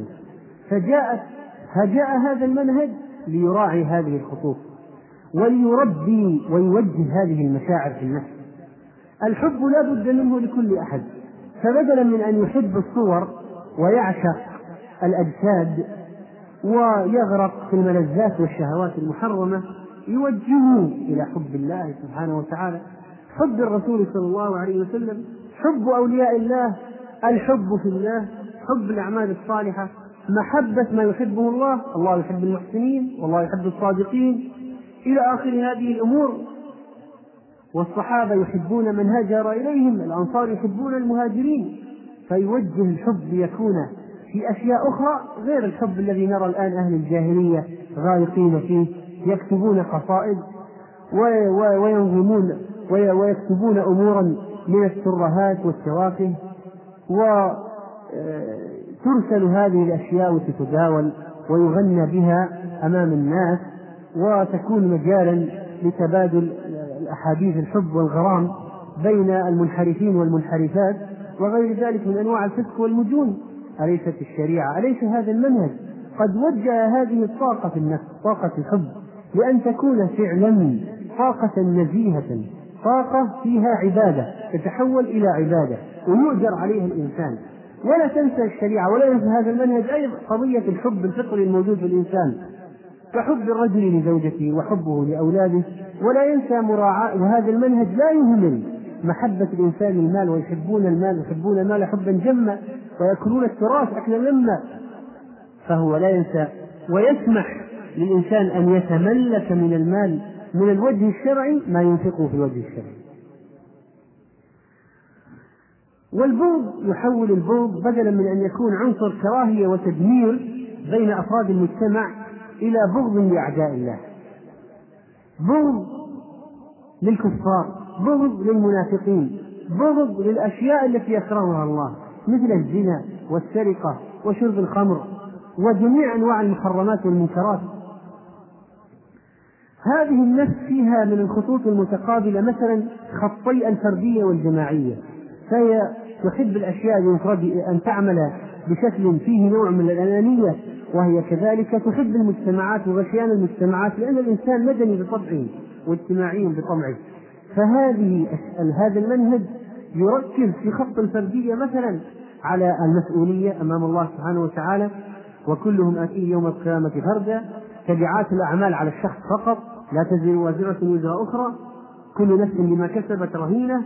[SPEAKER 1] فجاء هذا المنهج ليراعي هذه الخطوط وليربي ويوجه هذه المشاعر في النفس. الحب لا بد منه لكل أحد، فبدلا من أن يحب الصور ويعشق الأجساد ويغرق في الملذات والشهوات المحرمة، يوجهه إلى حب الله سبحانه وتعالى، حب الرسول صلى الله عليه وسلم، حب أولياء الله، الحب في الله، حب الأعمال الصالحة، محبة ما يحبه الله، الله يحب المحسنين والله يحب الصادقين إلى آخر هذه الأمور. والصحابة يحبون من هاجر إليهم، الأنصار يحبون المهاجرين، فيوجه الحب ليكون في أشياء أخرى غير الحب الذي نرى الآن أهل الجاهلية غارقين فيه، يكتبون قصائد وينظمون ويكتبون أمورا من الترهات والتوافه، وترسل هذه الأشياء وتتداول ويغنى بها أمام الناس وتكون مجالا لتبادل الأحاديث الحب والغرام بين المنحرفين والمنحرفات وغير ذلك من أنواع الفسق والمجون. أليست الشريعة، أليس هذا المنهج قد وجه هذه الطاقة في النفس، طاقة الحب، لأن تكون فعلا طاقة نزيهة، طاقة فيها عبادة تتحول إلى عبادة ويؤجر عليها الإنسان. ولا تنسى الشريعة ولا ينسى هذا المنهج أيضا قضية الحب الفطري الموجود في الإنسان، كحب الرجل لزوجته وحبه لأولاده، ولا ينسى مراعاة. وهذا المنهج لا يهمل محبة الإنسان المال، ويحبون المال، يحبون المال حبا جما، ويأكلون التراث أكلا لما، فهو لا ينسى ويسمح للإنسان أن يتملك من المال من الوجه الشرعي ما ينفقه في الوجه الشرعي. والبغض يحول البغض بدلا من أن يكون عنصر كراهية وتدمير بين أفراد المجتمع إلى بغض لأعداء الله، بغض للكفار، بغض للمنافقين، بغض للأشياء التي يكرهها الله مثل الزنا والسرقة وشرب الخمر وجميع أنواع المحرمات والمنكرات. هذه النفس فيها من الخطوط المتقابلة مثلا خطي الفردية والجماعية، فهي تحب الأشياء المفرد أن تعمل بشكل فيه نوع من الأنانية، وهي كذلك تحب المجتمعات وغشيان المجتمعات، لأن الإنسان مدني بطبعه واجتماعي بطبعه. هذا المنهج يركز في خط الفردية مثلا على المسؤولية أمام الله سبحانه وتعالى، وكلهم آتيه يوم القيامة فردا، تبعات الأعمال على الشخص فقط، لا تزر وازرة وزر أخرى، كل نفس بما كسبت رهينة.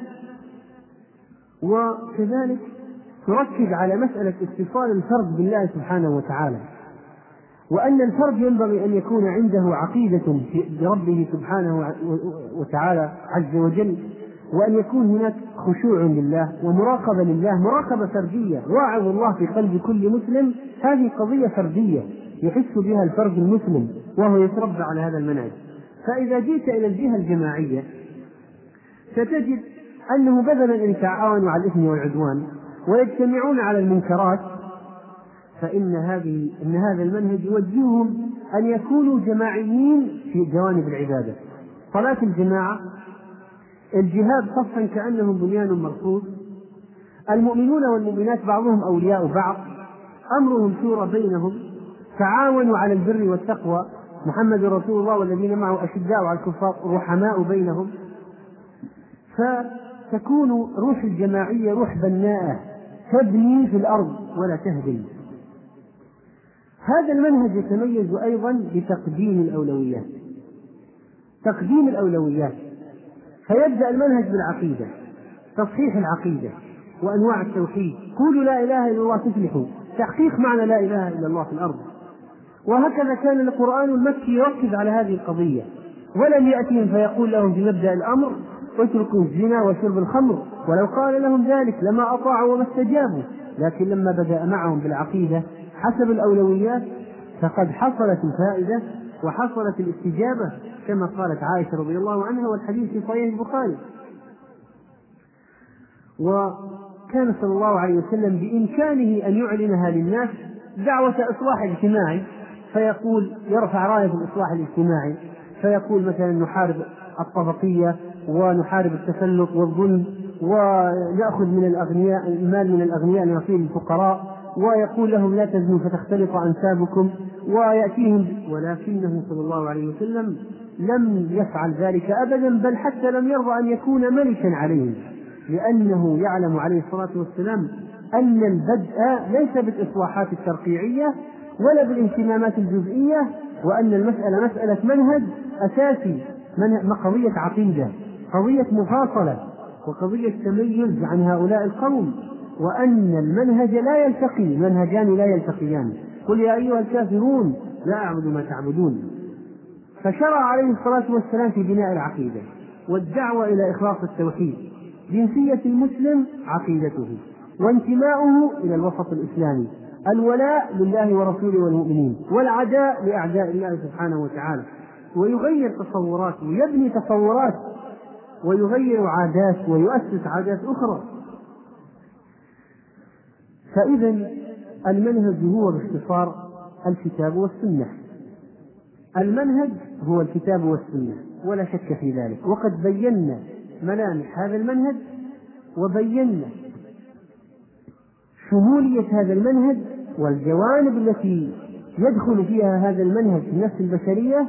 [SPEAKER 1] وكذلك تركز على مسألة اتصال الفرد بالله سبحانه وتعالى، وأن الفرد ينبغي أن يكون عنده عقيدة بربه سبحانه وتعالى عز وجل، وأن يكون هناك خشوع لله ومراقبة لله، مراقبة فردية، واعظ الله في قلب كل مسلم، هذه قضية فردية يحس بها الفرد المسلم وهو يتربى على هذا المنهج. فإذا جئت إلى الجهة الجماعية ستجد أنه بدلا أن يتعاونوا على الإثم والعدوان ويجتمعون على المنكرات، فإن هذا المنهج يوجههم أن يكونوا جماعيين في جوانب العبادة، صلاة الجماعة، الجهاد صفا كأنهم بنيان مرصوص، المؤمنون والمؤمنات بعضهم أولياء بعض، أمرهم شورى بينهم، تعاونوا على البر والتقوى، محمد رسول الله والذين معه أشداء على الكفار رحماء بينهم. فتكون روح الجماعية روح بناءة تبني في الأرض ولا تهدم. هذا المنهج يتميز أيضا بتقديم الأولويات، تقديم الأولويات. فيبدأ المنهج بالعقيدة، تصحيح العقيدة وأنواع التوحيد، قولوا لا إله إلا الله تفلحوا، تحقيق معنى لا إله إلا الله في الأرض. وهكذا كان القرآن المكي يركز على هذه القضية، ولم يأتهم فيقول لهم في مبدأ الأمر اتركوا الزنا وشرب الخمر، ولو قال لهم ذلك لما أطاعوا وما استجابوا، لكن لما بدأ معهم بالعقيدة حسب الأولويات فقد حصلت الفائدة وحصلت الاستجابة، كما قالت عائشة رضي الله عنها والحديث في صحيح البخاري. وكان صلى الله عليه وسلم بإمكانه أن يعلنها للناس دعوة إصلاح اجتماعي، فيقول يرفع راية الإصلاح الاجتماعي، فيقول مثلا نحارب الطبقية ونحارب التسلط والظلم، ونأخذ من الأغنياء المال من الأغنياء لنعطيه للفقراء، ويقول لهم لا تزنوا فتختلط أنسابكم، ويأتيهم. ولكنه صلى الله عليه وسلم لم يفعل ذلك أبدا، بل حتى لم يرضى أن يكون ملكا عليهم، لأنه يعلم عليه الصلاة والسلام أن البدء ليس بالإصلاحات الترقيعية ولا بالاهتمامات الجزئية، وأن المسألة مسألة منهج أساسي، قضية عقيدة، قضية مفاصلة، وقضية تميز عن هؤلاء القوم، وأن المنهج لا يلتقي، منهجان لا يلتقيان، قل يا أيها الكافرون لا أعبد ما تعبدون. فشرع عليه الصلاة والسلام في بناء العقيدة والدعوة إلى إخلاص التوحيد، جنسية المسلم عقيدته، وانتماؤه إلى الوسط الإسلامي، الولاء لله ورسوله والمؤمنين، والعداء لأعداء الله سبحانه وتعالى. ويغير تصورات ويبني تصورات ويغير عادات ويؤسس عادات أخرى. فإذا المنهج هو باختصار الكتاب والسنة، المنهج هو الكتاب والسنة ولا شك في ذلك. وقد بينا ملامح هذا المنهج وبينا شمولية هذا المنهج والجوانب التي يدخل فيها هذا المنهج في النفس البشرية.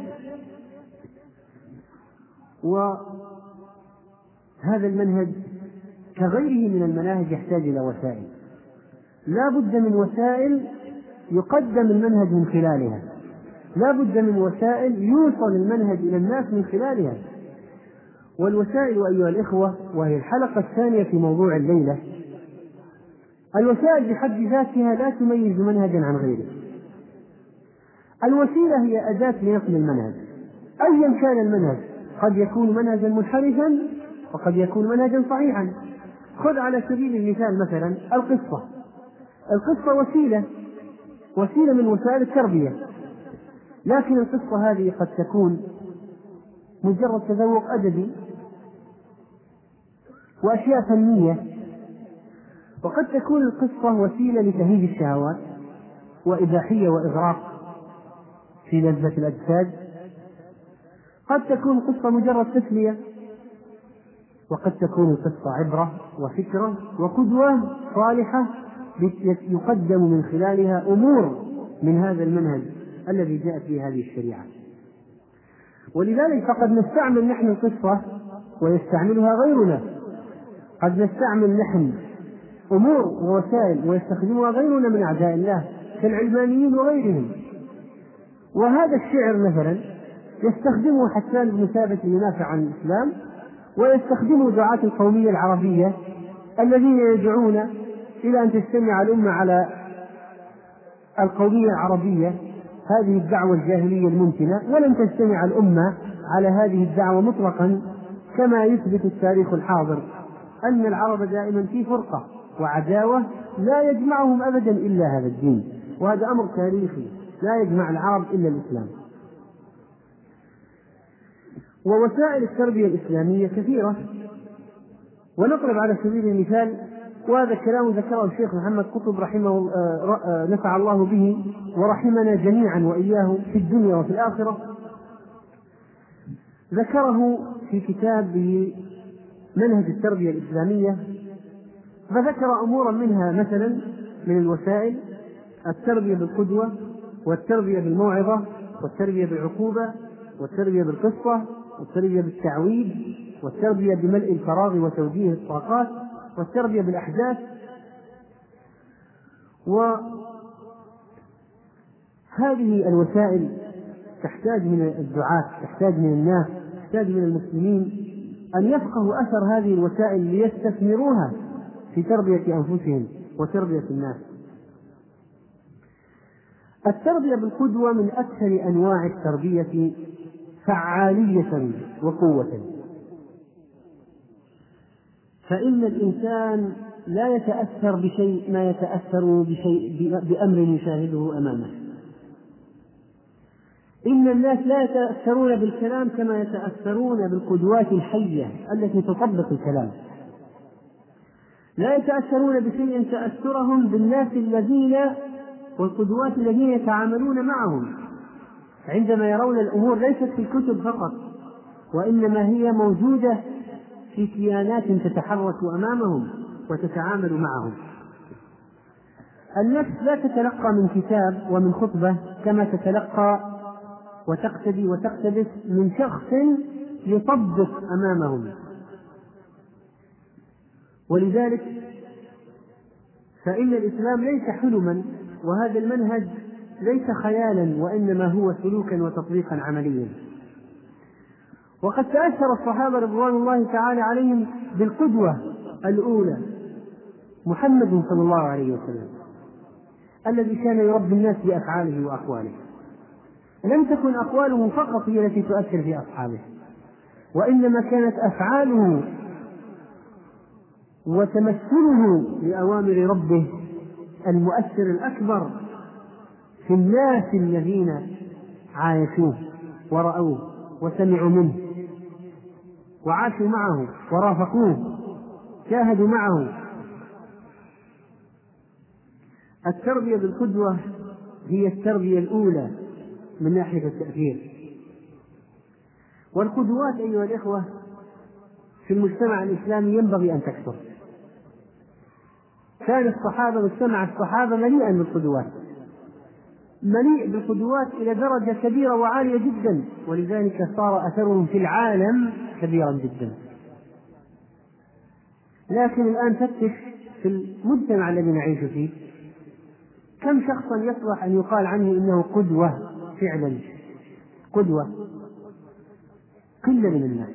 [SPEAKER 1] وهذا المنهج كغيره من المناهج يحتاج إلى وسائل، لا بد من وسائل يقدم المنهج من خلالها، لا بد من وسائل يوصل المنهج إلى الناس من خلالها. والوسائل أيها الإخوة، وهي الحلقة الثانية في موضوع الليلة، الوسائل بحد ذاتها لا تميز منهجا عن غيره. الوسيلة هي أداة لنقل المنهج أيا كان المنهج، قد يكون منهجا منحرفا وقد يكون منهجا صحيحا. خذ على سبيل المثال مثلا القصة وسيلة من وسائل التربية، لكن القصة هذه قد تكون مجرد تذوق أدبي وأشياء فنية، وقد تكون القصة وسيلة لتهيج الشهوات وإباحية وإغراق في لذة الأجساد. قد تكون القصة مجرد تسلية، وقد تكون القصة عبرة وفكرة وقدوة صالحة يقدم من خلالها أمور من هذا المنهج الذي جاءت به هذه الشريعة. ولذلك فقد نستعمل نحن القصة ويستعملها غيرنا، قد نستعمل نحن أمور ووسائل ويستخدمها غيرنا من أعداء الله كالعلمانيين وغيرهم. وهذا الشعر مثلا يستخدمه حسان بن ثابت لينافع عن الإسلام، ويستخدمه دعاة القومية العربية الذين يدعون إلى أن تجتمع الأمة على القومية العربية، هذه الدعوة الجاهلية الممكنة، ولن تجتمع الأمة على هذه الدعوة مطلقا، كما يثبت التاريخ الحاضر أن العرب دائما في فرقة وعداوة لا يجمعهم أبدا إلا هذا الدين، وهذا أمر تاريخي، لا يجمع العرب إلا الإسلام. ووسائل التربية الإسلامية كثيرة، ونضرب على سبيل المثال، وهذا الكلام ذكره الشيخ محمد قطب رحمه نفع الله به ورحمنا جميعا وإياه في الدنيا وفي الآخرة، ذكره في كتابه منهج التربية الإسلامية، فذكر أمورا منها مثلا من الوسائل التربية بالقدوة، والتربية بالموعظة، والتربية بالعقوبة، والتربية بالقصة، والتربية بالتعويد، والتربية بملء الفراغ وتوجيه الطاقات، والتربية بالأحداث. وهذه الوسائل تحتاج من الدعاة، تحتاج من الناس، تحتاج من المسلمين أن يفقهوا أثر هذه الوسائل ليستثمروها في تربية أنفسهم وتربية الناس. التربية بالقدوة من أكثر أنواع التربية فعالية وقوة، فإن الإنسان لا يتأثر بشيء ما يتأثر بأمر يشاهده أمامه. إن الناس لا يتأثرون بالكلام كما يتأثرون بالقدوات الحية التي تطبق الكلام، لا يتأثرون بشيء تأثرهم بالناس الذين والقدوات الذين يتعاملون معهم، عندما يرون الأمور ليست في الكتب فقط، وإنما هي موجودة في كيانات تتحرك أمامهم وتتعامل معهم. النفس لا تتلقى من كتاب ومن خطبة كما تتلقى وتقتدي وتقتبس من شخص يطبق أمامهم. ولذلك فإن الإسلام ليس حلما، وهذا المنهج ليس خيالا، وإنما هو سلوكا وتطبيقا عمليا. وقد تأثر الصحابة رضوان الله تعالى عليهم بالقدوة الأولى محمد صلى الله عليه وسلم، الذي كان يربي الناس بأفعاله وأقواله. لم تكن أقواله فقط هي التي تؤثر في أصحابه، وإنما كانت أفعاله وتمثله لأوامر ربه المؤثر الأكبر في الناس الذين عايشوه ورأوه وسمعوا منه وعاشوا معه ورافقوه، جاهدوا معه. التربية بالقدوة هي التربية الأولى من ناحية التأثير. والقدوات أيها الإخوة في المجتمع الإسلامي ينبغي أن تكثر. كان الصحابة مجتمع الصحابة مليئا بالقدوات، مليء بالقدوات إلى درجة كبيرة وعالية جدا، ولذلك صار أثرهم في العالم كبيرا جدا. لكن الآن فتش في المجتمع الذي نعيش فيه، كم شخصا يصلح أن يقال عنه إنه قدوة فعلا؟ قدوة كل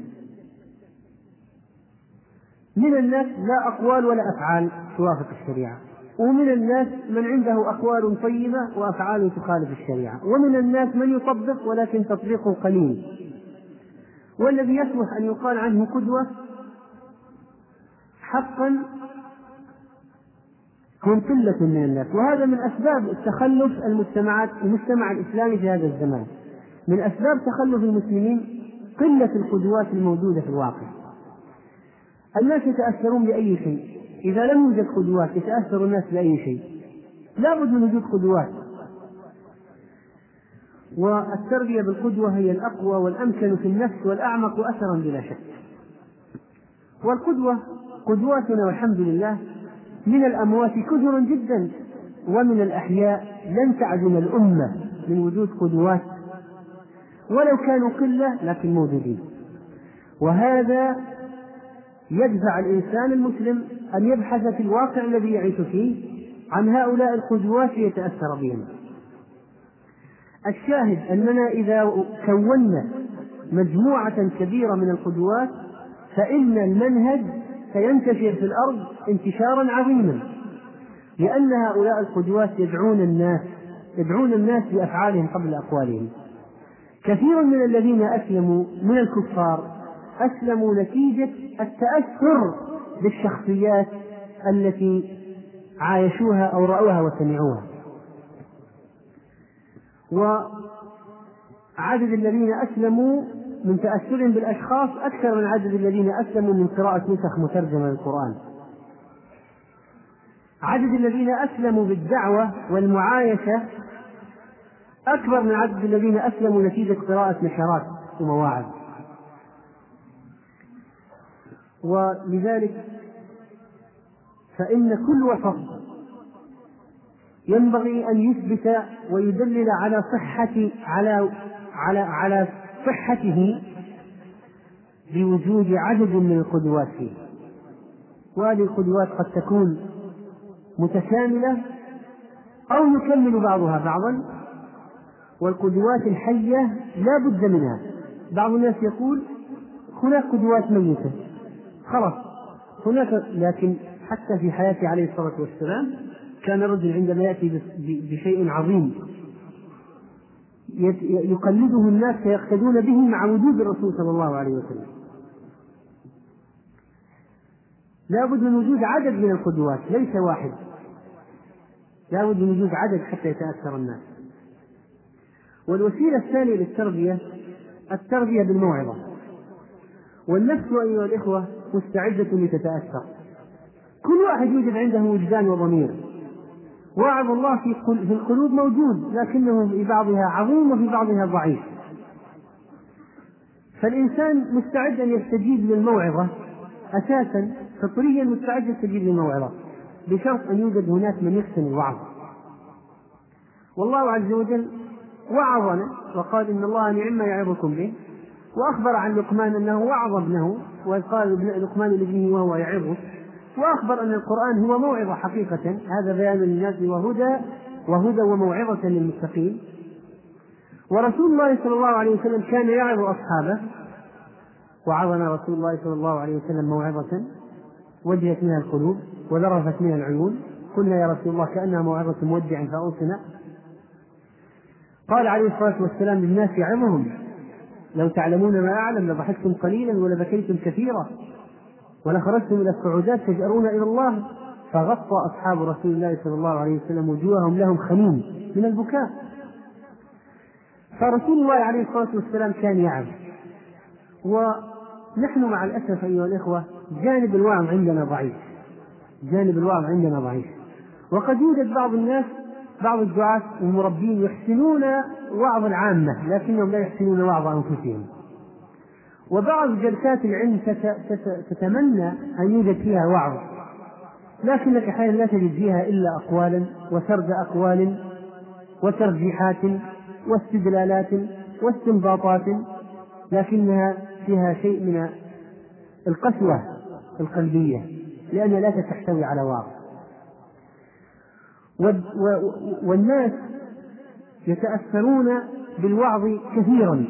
[SPEAKER 1] من الناس لا أقوال ولا أفعال توافق الشريعة، ومن الناس من عنده أقوال طيبة وأفعال تخالف الشريعة، ومن الناس من يطبق ولكن تطبيقه قليل، والذي يصلح أن يقال عنه قدوة حقا هم قلة من الناس. وهذا من أسباب التخلف المجتمع الإسلامي في هذا الزمان. من أسباب تخلف المسلمين قلة القدوات الموجودة في الواقع. الناس يتأثرون بأي شيء، إذا لم يوجد قدوات يتأثر الناس بأي شيء. لا بد من وجود قدوات، والتربية بالقدوة هي الأقوى والأمكن في النفس والأعمق أثرا بلا شك. والقدوة قدواتنا والحمد لله من الأموات كثر جدا، ومن الأحياء لن تعدم الأمة من وجود قدوات ولو كانوا قلة لكن موجودين. وهذا يدفع الإنسان المسلم أن يبحث في الواقع الذي يعيش فيه عن هؤلاء القدوات ليتأثر بهم. الشاهد أننا إذا كونا مجموعة كبيرة من القدوات فإن المنهج سينتشر في الأرض انتشارا عظيما، لأن هؤلاء القدوات يدعون الناس بأفعالهم قبل أقوالهم. كثير من الذين أسلموا من الكفار أسلموا نتيجة التأثر بالشخصيات التي عايشوها أو رأوها وسمعوها. وعدد الذين أسلموا من تأثرهم بالأشخاص أكثر من عدد الذين أسلموا من قراءة نسخ مترجمة للقرآن. عدد الذين أسلموا بالدعوة والمعايشة أكبر من عدد الذين أسلموا نتيجة قراءة نشرات ومواعظ. ولذلك فإن كل وسط ينبغي أن يثبت ويدلل على صحته بوجود عدد من القدوات فيه. وهذه القدوات قد تكون متكاملة أو يكمل بعضها بعضا، والقدوات الحية لا بد منها. بعض الناس يقول هناك قدوات ميتة خلاص هناك، لكن حتى في حياته عليه الصلاة والسلام كان الرجل عندما يأتي بشيء عظيم يقلده الناس فيقتدون به مع وجود الرسول صلى الله عليه وسلم. لا بد من وجود عدد من القدوات ليس واحد، لا بد من وجود عدد حتى يتأثر الناس. والوسيلة الثانية للتربية التربية بالموعظة. والنفس أيها الإخوة مستعدة لتتأثر. كل واحد يوجد عنده وجدان وضمير. وعظ الله في القلوب موجود، لكنه في بعضها عظيم وفي بعضها ضعيف. فالإنسان مستعد أن يستجيب للموعظة أساسا، فطريا مستعد يستجيب للموعظة بشرط أن يوجد هناك من يحسن الوعظ. والله عز وجل وعظنا وقال إن الله نعم يعظكم به، وأخبر عن لقمان أنه وعظ ابنه، وقال لقمان لابنه وهو يعظه، وأخبر أن القرآن هو موعظة حقيقة. هذا بيان للناس وهدى وموعظة للمتقين. ورسول الله صلى الله عليه وسلم كان يعظ أصحابه. وعظنا رسول الله صلى الله عليه وسلم موعظة وجهت منها القلوب وذرفت منها العيون. قلنا يا رسول الله كأنها موعظة مودع فأوصنا. قال عليه الصلاة والسلام للناس يعظهم لو تعلمون ما أعلم لضحكتم قليلا ولبكيتم كثيرا ولخرجتم إلى الصعودات تجأرون إلى الله. فغطى أصحاب رسول الله صلى الله عليه وسلم وجوههم لهم خميم من البكاء. فرسول الله عليه الصلاة والسلام كان يعظ. ونحن مع الأسف أيها الإخوة جانب الوعظ عندنا ضعيف. وقد يوجد بعض الناس بعض الدعاة والمربين يحسنون وعظ العامة لكنهم لا يحسنون وعظ أنفسهم. وبعض جلسات العلم تتمنى أن يوجد فيها وعظ، لكنك أحيانا لا تجد فيها إلا أقوالا وسرد أقوال وترجيحات واستدلالات واستنباطات، لكنها فيها شيء من القسوة القلبية لأنها لا تحتوي على وعظ. والناس يتأثرون بالوعظ كثيرا،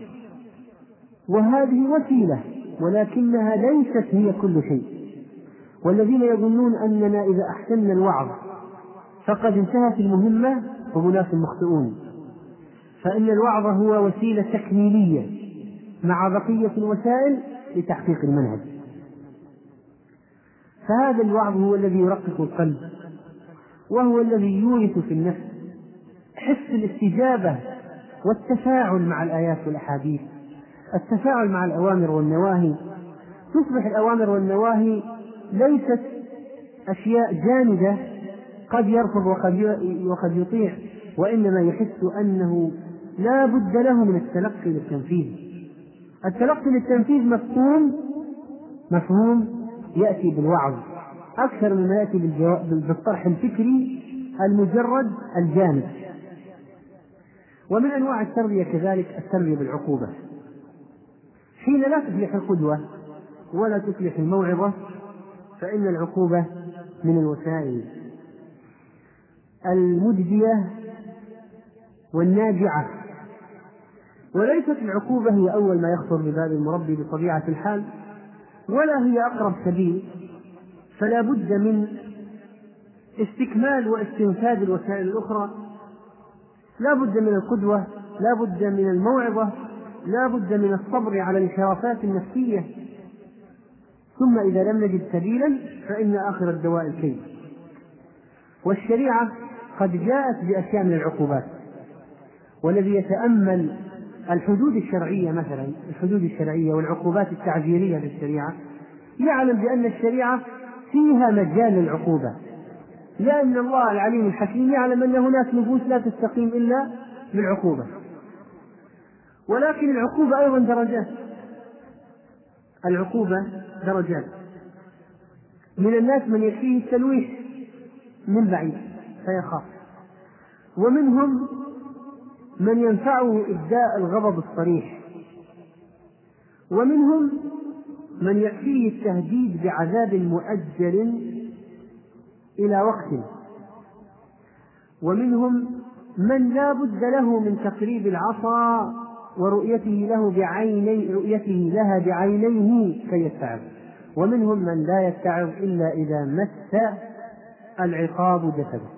[SPEAKER 1] وهذه وسيلة ولكنها ليست هي كل شيء. والذين يظنون أننا إذا أحسننا الوعظ فقد انتهت المهمة هم ناس مخطئون. فإن الوعظ هو وسيلة تكميلية مع بقية الوسائل لتحقيق المنهج. فهذا الوعظ هو الذي يرقق القلب، وهو الذي يورث في النفس حس الاستجابة والتفاعل مع الآيات والأحاديث، التفاعل مع الأوامر والنواهي. تصبح الأوامر والنواهي ليست أشياء جامدة قد يرفض وقد يطيع، وإنما يحس أنه لا بد له من التلقي للتنفيذ. التلقي للتنفيذ مفهوم يأتي بالوعظ أكثر مما يأتي بالطرح الفكري المجرد الجامد. ومن أنواع التربية كذلك التربية بالعقوبة. حين لا تفلح القدوة ولا تفلح الموعظة فإن العقوبة من الوسائل المجدية والناجعة، وليست العقوبة هي أول ما يخطر ببال المربي بطبيعة الحال، ولا هي أقرب سبيل، فلا بد من استكمال واستنفاذ الوسائل الأخرى. لا بد من القدوة، لا بد من الموعظة، لا بد من الصبر على الانحرافات النفسية، ثم إذا لم نجد سبيلا فإن آخر الدواء الكي. والشريعة قد جاءت بأشياء من العقوبات، والذي يتأمل الحدود الشرعية مثلا الحدود الشرعية والعقوبات التعزيرية للشريعة يعلم بأن الشريعة فيها مجال للعقوبة، لأن الله العليم الحكيم يعلم أن هناك نفوس لا تستقيم إلا بالعقوبة. ولكن العقوبة أيضا درجات. العقوبة درجات. من الناس من يكفيه التلويح من بعيد فيخاف، ومنهم من ينفعه إبداء الغضب الصريح، ومنهم من يكفيه التهديد بعذاب مؤجل إلى وقت، ومنهم من لا بد له من تقريب العصا ورؤيته لها بعينيه كي يتعظ، ومنهم من لا يتعظ إلا إذا مس العقاب جسده.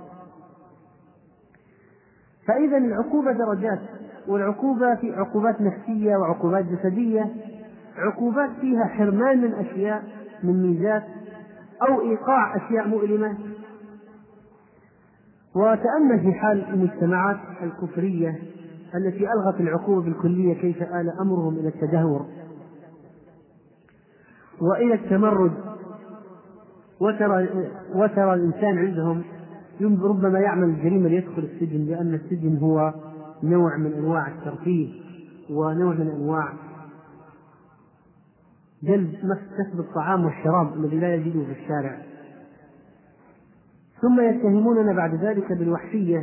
[SPEAKER 1] فإذا العقوبة درجات، والعقوبة في عقوبات نفسية وعقوبات جسدية، عقوبات فيها حرمان من أشياء من ميزات أو إيقاع أشياء مؤلمة. وتأمل في حال المجتمعات الكفرية التي ألغت العقوبة بالكلية كيف آل أمرهم إلى التدهور وإلى التمرد. وترى الإنسان عندهم ربما يعمل الجريمة ليدخل السجن، لأن السجن هو نوع من أنواع الترفيه ونوع من أنواع جلب كسب الطعام والشراب الذي لا يجده في الشارع. ثم يتهموننا بعد ذلك بالوحشية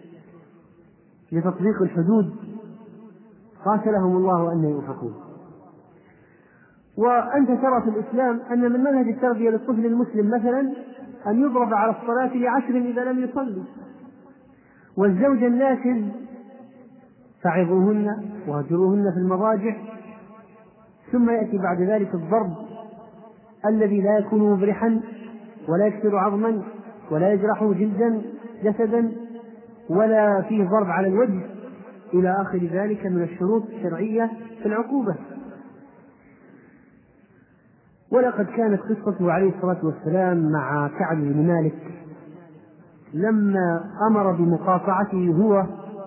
[SPEAKER 1] لتطبيق الحدود، قاتلهم الله أن يؤفكون. وأنت ترى في الإسلام أن من منهج التربية للطفل المسلم مثلا أن يضرب على الصلاة ل10 إذا لم يصلي، والزوج الناشز فعظوهن واهجروهن في المضاجع، ثم يأتي بعد ذلك الضرب الذي لا يكون مبرحا ولا يكسر عظما ولا يجرح جسدا ولا فيه ضرب على الوجه إلى آخر ذلك من الشروط الشرعية في العقوبة. ولقد كانت قصته عليه الصلاة والسلام مع كعب بن مالك لما أمر بمقاطعته هو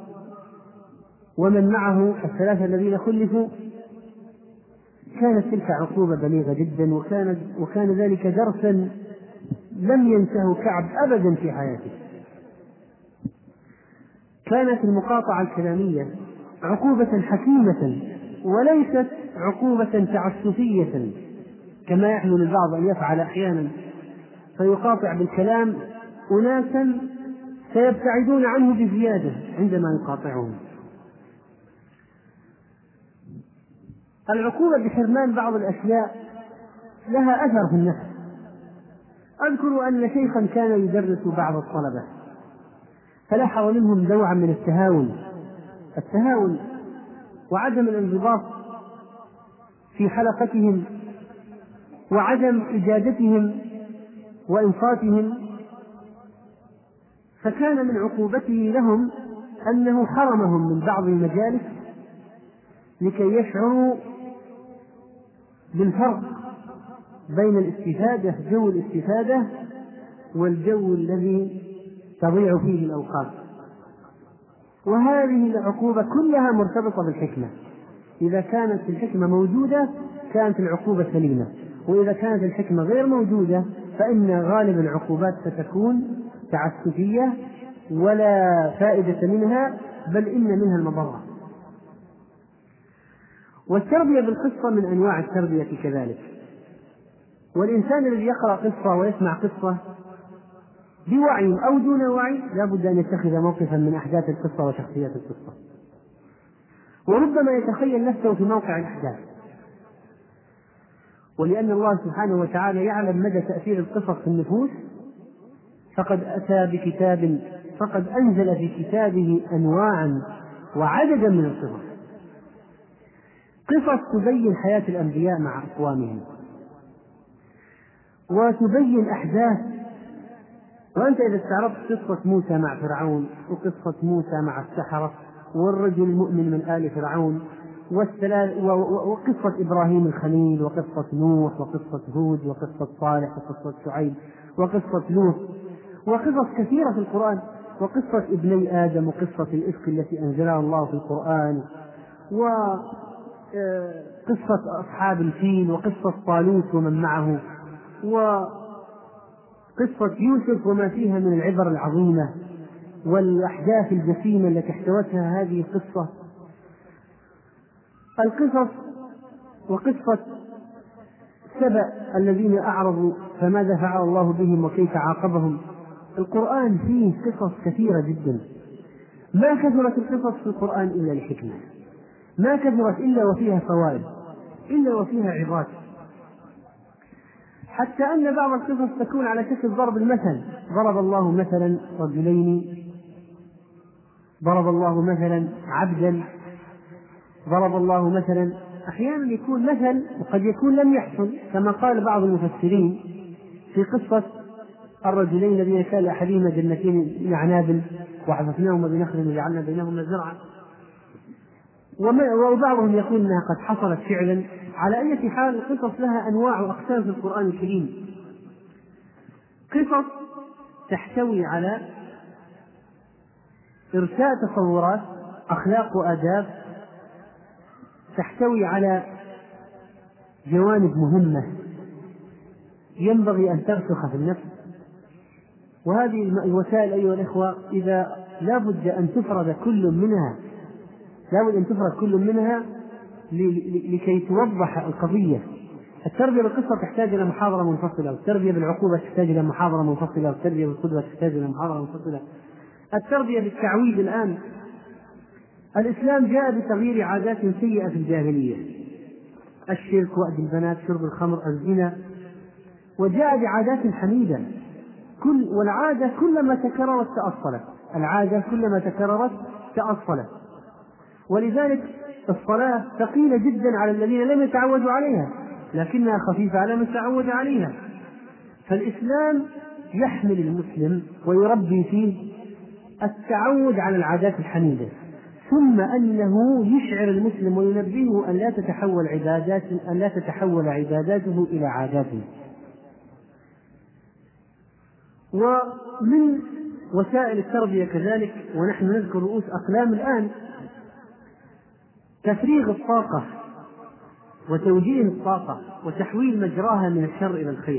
[SPEAKER 1] ومن معه 3 الذين خلفوا، كانت تلك عقوبة بليغة جدا، وكان ذلك درسا لم ينسه كعب أبدا في حياته. كانت المقاطعة الكلامية عقوبة حكيمة وليست عقوبة تعسفية كما يحمل البعض أن يفعل أحيانا، فيقاطع بالكلام أناسا سيبتعدون عنه بزيادة عندما يقاطعهم. العقوبة بحرمان بعض الأشياء لها أثر في النفس. أذكر أن شيخا كان يدرس بعض الطلبة فلاحظ منهم نوعا من التهاون وعدم الانضباط في حلقتهم وعدم إجادتهم وإنصاتهم، فكان من عقوبته لهم أنه حرمهم من بعض المجالس لكي يشعروا بالفرق بين الاستفادة، جو الاستفادة، والجو الذي تضيع فيه الأوقات. وهذه العقوبة كلها مرتبطة بالحكمة. إذا كانت الحكمة موجودة كانت العقوبة سليمة، وإذا كانت الحكمة غير موجودة فإن غالب العقوبات ستكون تعسفية ولا فائدة منها، بل إن منها المضرة. والتربية بالقصة من أنواع التربية كذلك. والإنسان الذي يقرأ قصة ويسمع قصة بوعي أو دون وعي لا بد أن يتخذ موقفا من أحداث القصة وشخصيات القصة، وربما يتخيل نفسه في موقع الأحداث. ولأن الله سبحانه وتعالى يعلم مدى تأثير القصص في النفوس فقد أنزل في كتابه أنواعا وعددا من القصص، قصص تبين حياة الأنبياء مع أقوامهم وتبين أحداث. وأنت إذا استعرضت قصة موسى مع فرعون، وقصة موسى مع السحرة، والرجل المؤمن من آل فرعون، وقصة إبراهيم الخليل، وقصة نوح، وقصة هود، وقصة صالح، وقصة شعيب، وقصة لوط، وقصص كثيرة في القرآن، وقصة ابني آدم، وقصة الإفك التي أنزلها الله في القرآن، وقصة أصحاب الفيل، وقصة طالوت ومن معه، وقصة يوسف وما فيها من العبر العظيمة والأحداث الجسيمة التي احتوتها هذه القصة. القصص وقصة سبأ الذين أعرضوا فماذا فعل الله بهم وكيف عاقبهم. القرآن فيه قصص كثيرة جدا، ما كثرت القصص في القرآن إلا لحكمة، ما كثرت إلا وفيها فوائد، إلا وفيها عظات، حتى أن بعض القصص تكون على شكل ضرب المثل. ضرب الله مثلا رجلين، ضرب الله مثلا عبدا، ضرب الله مثلا. أحيانا يكون مثل وقد يكون لم يحصل، كما قال بعض المفسرين في قصة الرجلين الذين كان لأحدهما جنتين من أعناب وحففناهما بنخل وجعلنا بينهما زرعا، وبعضهم يقول أنها قد حصلت فعلا. على أي حال القصص لها أنواع وأقسام في القرآن الكريم. قصص تحتوي على إرساء تصورات، أخلاق وآداب، تحتوي على جوانب مهمة ينبغي أن ترسخ في النفس. وهذه الوسائل أيها الإخوة إذا لابد أن تفرد كل منها لكي توضح القضية. التربية بالقصة تحتاج إلى محاضرة منفصلة، والتربية بالعقوبة تحتاج إلى محاضرة منفصلة، والتربية بالقدوة تحتاج إلى محاضرة منفصلة. التربية بالتعويد الآن، الإسلام جاء بتغيير عادات سيئة في الجاهلية، الشرك، وأد البنات، شرب الخمر، الزنا، وجاء بعادات حميدة. والعادة كلما تكررت تأصلت. ولذلك الصلاة ثقيلة جدا على الذين لم يتعودوا عليها، لكنها خفيفة على من تعود عليها. فالإسلام يحمل المسلم ويربي فيه التعود على العادات الحميدة، ثم أنه يشعر المسلم وينبهه أن لا تتحول عباداته إلى عاداته. ومن وسائل التربية كذلك، ونحن نذكر رؤوس أقلام الآن، تفريغ الطاقة وتوجيه الطاقة وتحويل مجراها من الشر إلى الخير.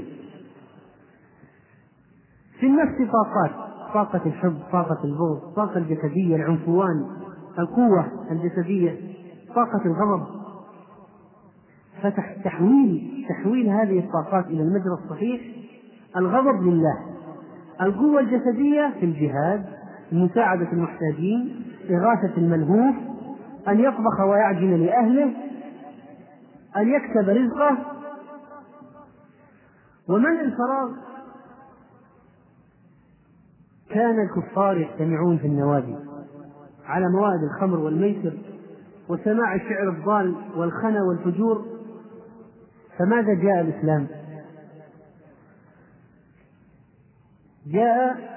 [SPEAKER 1] في النفس طاقات، طاقة الحب، طاقة البغض، الطاقة الجسدية، العنفوان، القوة الجسدية، طاقة الغضب. فتحويل هذه الطاقات إلى المجرى الصحيح. الغضب لله، القوة الجسدية في الجهاد، مساعدة المحتاجين، إغاثة الملهوف، أن يطبخ ويعجن لأهله، أن يكسب رزقه. ومن الفراغ كان الكفار يجتمعون في النوادي على مواد الخمر والميسر وسماع الشعر الضال والخنا والفجور. فماذا جاء الإسلام؟ جاء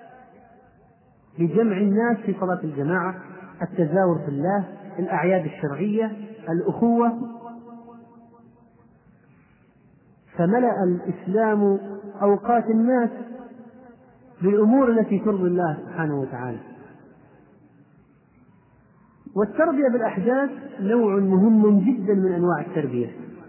[SPEAKER 1] لجمع الناس في صلاة الجماعة، التزاور في الله، الأعياد الشرعية، الأخوة. فملأ الإسلام أوقات الناس بالأمور التي ترضي الله سبحانه وتعالى. والتربية بالأحداث نوع مهم جدا من أنواع التربية.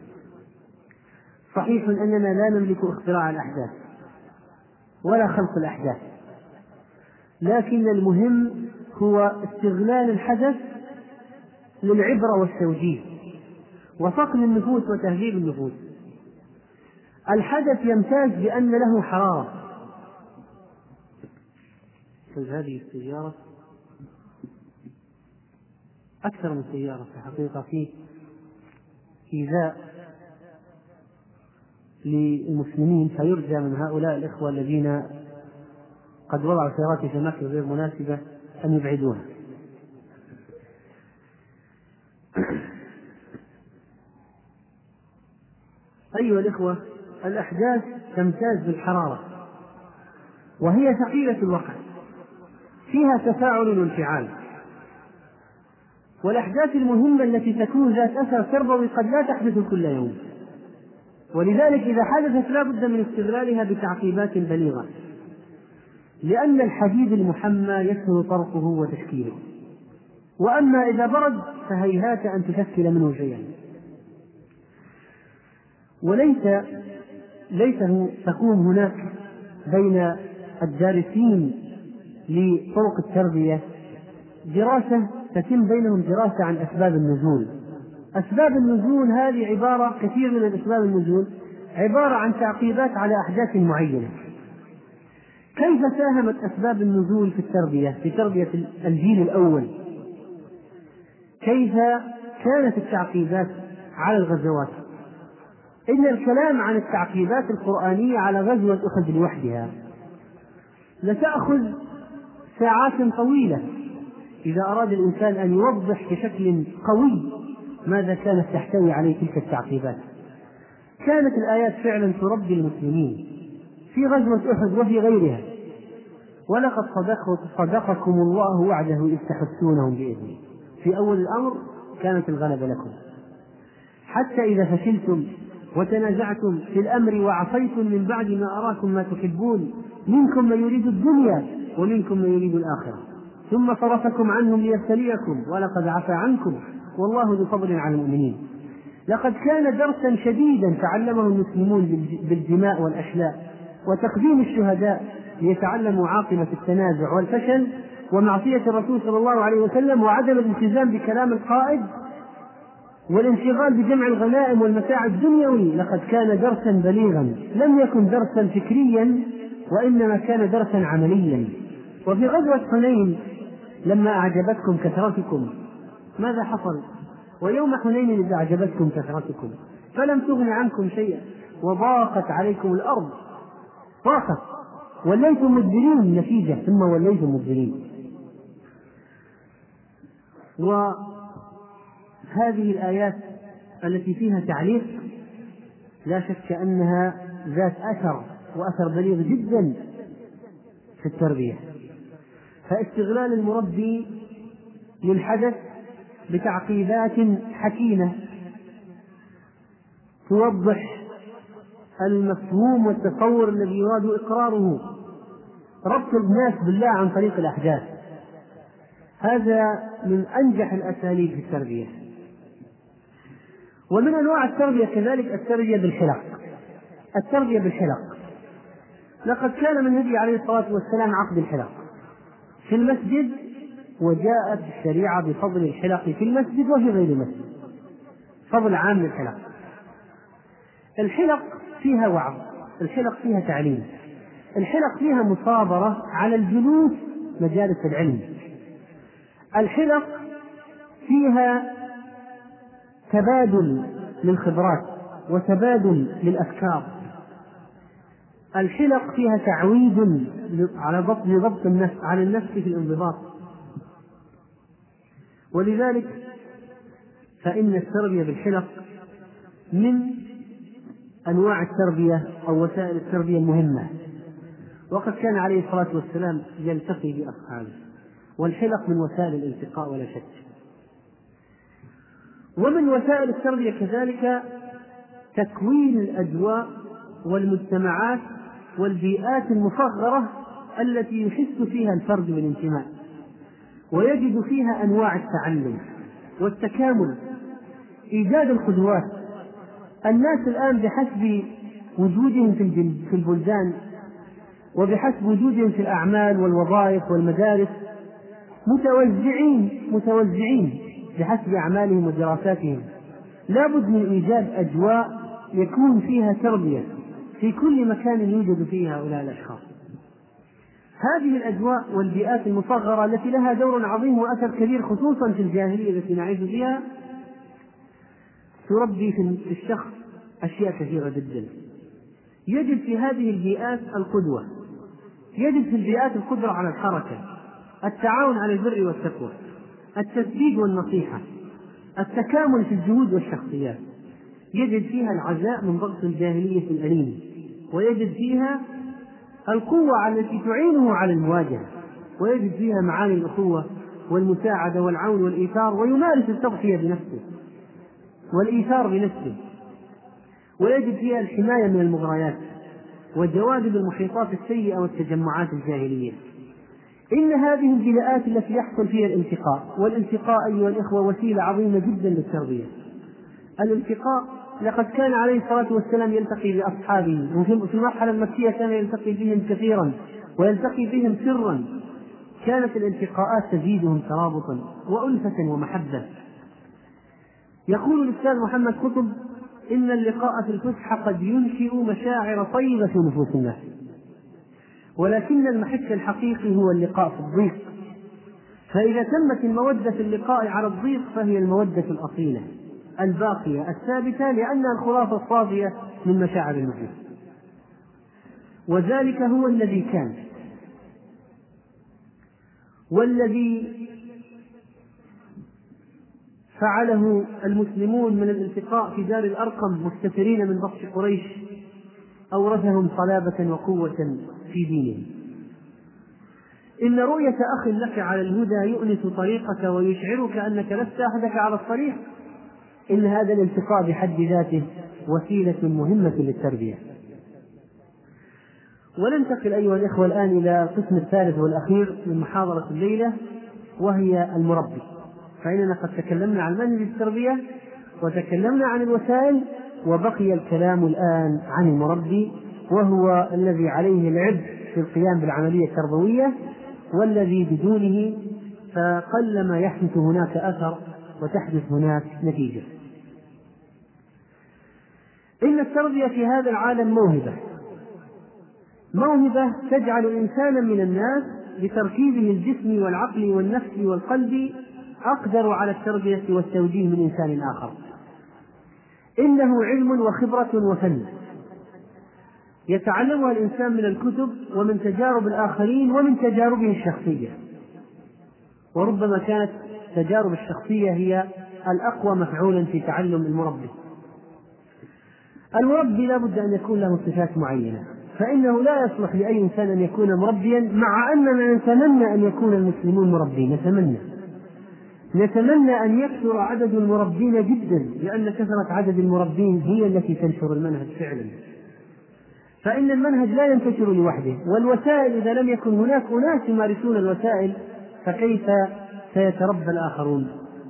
[SPEAKER 1] صحيح أننا لا نملك اختراع الأحداث ولا خلق الأحداث، لكن المهم هو استغلال الحدث للعبرة والتوجيه وصقل النفوس وتهذيب النفوس. الحدث يمتاز بأن له حرارة. هذه السيارة أكثر من سيارة في الحقيقة، فيه إيذاء للمسلمين، فيرجى من هؤلاء الإخوة الذين قد وضعوا سيارات في أماكن غير مناسبة أن يبعدوها. أيها الإخوة، الأحداث تمتاز بالحرارة وهي ثقيلة الوقت، فيها تفاعل وانفعال، والأحداث المهمة التي تكون ذات أثر تربوي قد لا تحدث كل يوم، ولذلك إذا حدثت لا بد من استغلالها بتعقيبات بليغة، لأن الحديد المحمى يسهل طرقه وتشكيله، وأما إذا برد فهيهات أن تشكل منه شيئا. ليس تكون هناك بين الدارسين لطرق التربية دراسة تتم بينهم دراسة عن أسباب النزول. أسباب النزول هذه عبارة، كثير من الأسباب النزول عبارة عن تعقيبات على أحداث معينة. كيف ساهمت أسباب النزول في التربية، في تربية الجيل الأول؟ كيف كانت التعقيبات على الغزوات؟ إن الكلام عن التعقيبات القرآنية على غزوة أحد لوحدها لتأخذ ساعات طويلة إذا أراد الإنسان أن يوضح بشكل قوي ماذا كانت تحتوي عليه تلك التعقيبات. كانت الآيات فعلا تربي المسلمين في غزوة أحد وفي غيرها. ولقد صدقكم الله وعده إذ تحسونهم بإذنه. في أول الأمر كانت الغلبة لكم، حتى إذا فشلتم وتنازعتم في الأمر وعصيتم من بعد ما أراكم ما تحبون، منكم من يريد الدنيا ومنكم من يريد الآخرة، ثم صرفكم عنهم ليبتليكم ولقد عفا عنكم والله ذو فضل على المؤمنين. لقد كان درسا شديدا تعلمه المسلمون بالدماء والأشلاء وتقديم الشهداء ليتعلموا عاقبة التنازع والفشل ومعصية الرسول صلى الله عليه وسلم وعدم الالتزام بكلام القائد والانشغال بجمع الغنائم والمتاع الدنيوي. لقد كان درسا بليغا، لم يكن درسا فكريا وإنما كان درسا عمليا. وفي غزوة حنين لما أعجبتكم كثرتكم ماذا حصل؟ ويوم حنين إذا أعجبتكم كثرتكم فلم تغن عنكم شيئا وضاقت عليكم الأرض، ضاقت وليتم مدبرين النتيجة ثم وليتم مدبرين. وهذه الآيات التي فيها تعليق لا شك أنها ذات أثر وأثر بليغ جدا في التربية. فاستغلال المربي للحدث بتعقيبات حكيمة توضح المفهوم والتصور الذي يراد إقراره، ربط الناس بالله عن طريق الأحداث، هذا من أنجح الأساليب في التربية. ومن أنواع التربية كذلك التربية بالحلق. التربية بالحلق، لقد كان من النبي عليه الصلاة والسلام عقد الحلق في المسجد، وجاءت الشريعة بفضل الحلق في المسجد وفي غير المسجد، فضل عام للحلق. الحلق فيها وعظ، الحلق فيها تعليم، الحلق فيها مصابرة على الجلوس مجالس العلم، الحلق فيها تبادل للخبرات وتبادل للأفكار، الحلق فيها تعويد على ضبط النفس على النفس في الانضباط. ولذلك فإن التربية بالحلق من أنواع التربية أو وسائل التربية المهمة، وقد كان عليه الصلاة والسلام يلتقي بأصحابه، والحلق من وسائل الالتقاء ولا شك. ومن وسائل التربية كذلك تكوين الأجواء والمجتمعات والبيئات المصغرة التي يحس فيها الفرد بالانتماء، ويجد فيها أنواع التعلم والتكامل، إيجاد القدوات. الناس الآن بحسب وجودهم في البلدان وبحسب وجودهم في الأعمال والوظائف والمدارس متوزعين بحسب أعمالهم ودراساتهم. لا بد من إيجاد أجواء يكون فيها تربية في كل مكان يوجد فيه هؤلاء الأشخاص. هذه الأجواء والبيئات المصغرة التي لها دور عظيم وأثر كبير خصوصا في الجاهلية التي نعيش فيها تربي في الشخص أشياء كثيرة جدا. يجد في هذه البيئات القدوة، يجد في البيئات القدرة على الحركة، التعاون على البر والتقوى، التسديد والنصيحة، التكامل في الجهود والشخصيات. يجد فيها العزاء من ضغط الجاهلية الأليم، ويجد فيها القوة التي تعينه على المواجهة، ويجد فيها معاني الأخوة والمساعدة والعون والإيثار، ويمارس التضحية بنفسه والإيثار بنفسه، ويجد فيها الحماية من المغريات وجواذب المحيطات السيئة والتجمعات الجاهلية. إن هذه البيئات التي يحصل فيها الالتقاء، والالتقاء أيها الإخوة وسيلة عظيمة جدا للتربية. الالتقاء لقد كان عليه الصلاة والسلام يلتقي بأصحابه، وفي المرحلة المكية كان يلتقي بهم كثيرا ويلتقي بهم سرا. كانت الالتقاءات تزيدهم ترابطا وألفة ومحبة. يقول الأستاذ محمد قطب: إن اللقاء في الفسحة قد ينشئ مشاعر طيبة في نفوس الناس، ولكن المحك الحقيقي هو اللقاء في الضيق. فإذا تمت المودة في اللقاء على الضيق فهي المودة الأصيلة الباقية الثابتة، لأنها الخلاصة الصافية من مشاعر النفوس. وذلك هو الذي كان، والذي فعله المسلمون من الالتقاء في دار الأرقم مستترين من بطش قريش أورثهم صلابة وقوة في دينهم. إن رؤية أخ لك على الهدى يؤنس طريقك ويشعرك أنك لست أحدك على الطريق. إن هذا الالتقاء بحد ذاته وسيلة مهمة للتربية. وننتقل أيها الإخوة الآن إلى القسم الثالث والأخير من محاضرة الليلة، وهي المربي. فإننا قد تكلمنا عن منهج التربية وتكلمنا عن الوسائل، وبقي الكلام الآن عن المربي، وهو الذي عليه العبء في القيام بالعملية التربوية، والذي بدونه فقلما يحدث هناك أثر وتحدث هناك نتيجة. إن التربية في هذا العالم موهبة تجعل إنسانا من الناس بتركيبه الجسمي والعقلي والنفسي والقلبي أقدر على التربية والتوجيه من إنسان آخر. إنه علم وخبرة وفن يتعلمها الإنسان من الكتب ومن تجارب الآخرين ومن تجاربه الشخصية، وربما كانت تجارب الشخصية هي الأقوى مفعولا في تعلم المربي. المربي لا بد أن يكون له صفات معينة، فإنه لا يصلح لأي إنسان أن يكون مربيا، مع أننا نتمنى أن يكون المسلمون مربين، نتمنى أن يكثر عدد المربين جدا، لأن كثرة عدد المربين هي التي تنشر المنهج فعلا. فإن المنهج لا ينتشر لوحده، والوسائل إذا لم يكن هناك أناس يمارسون الوسائل فكيف سيتربى الآخرون؟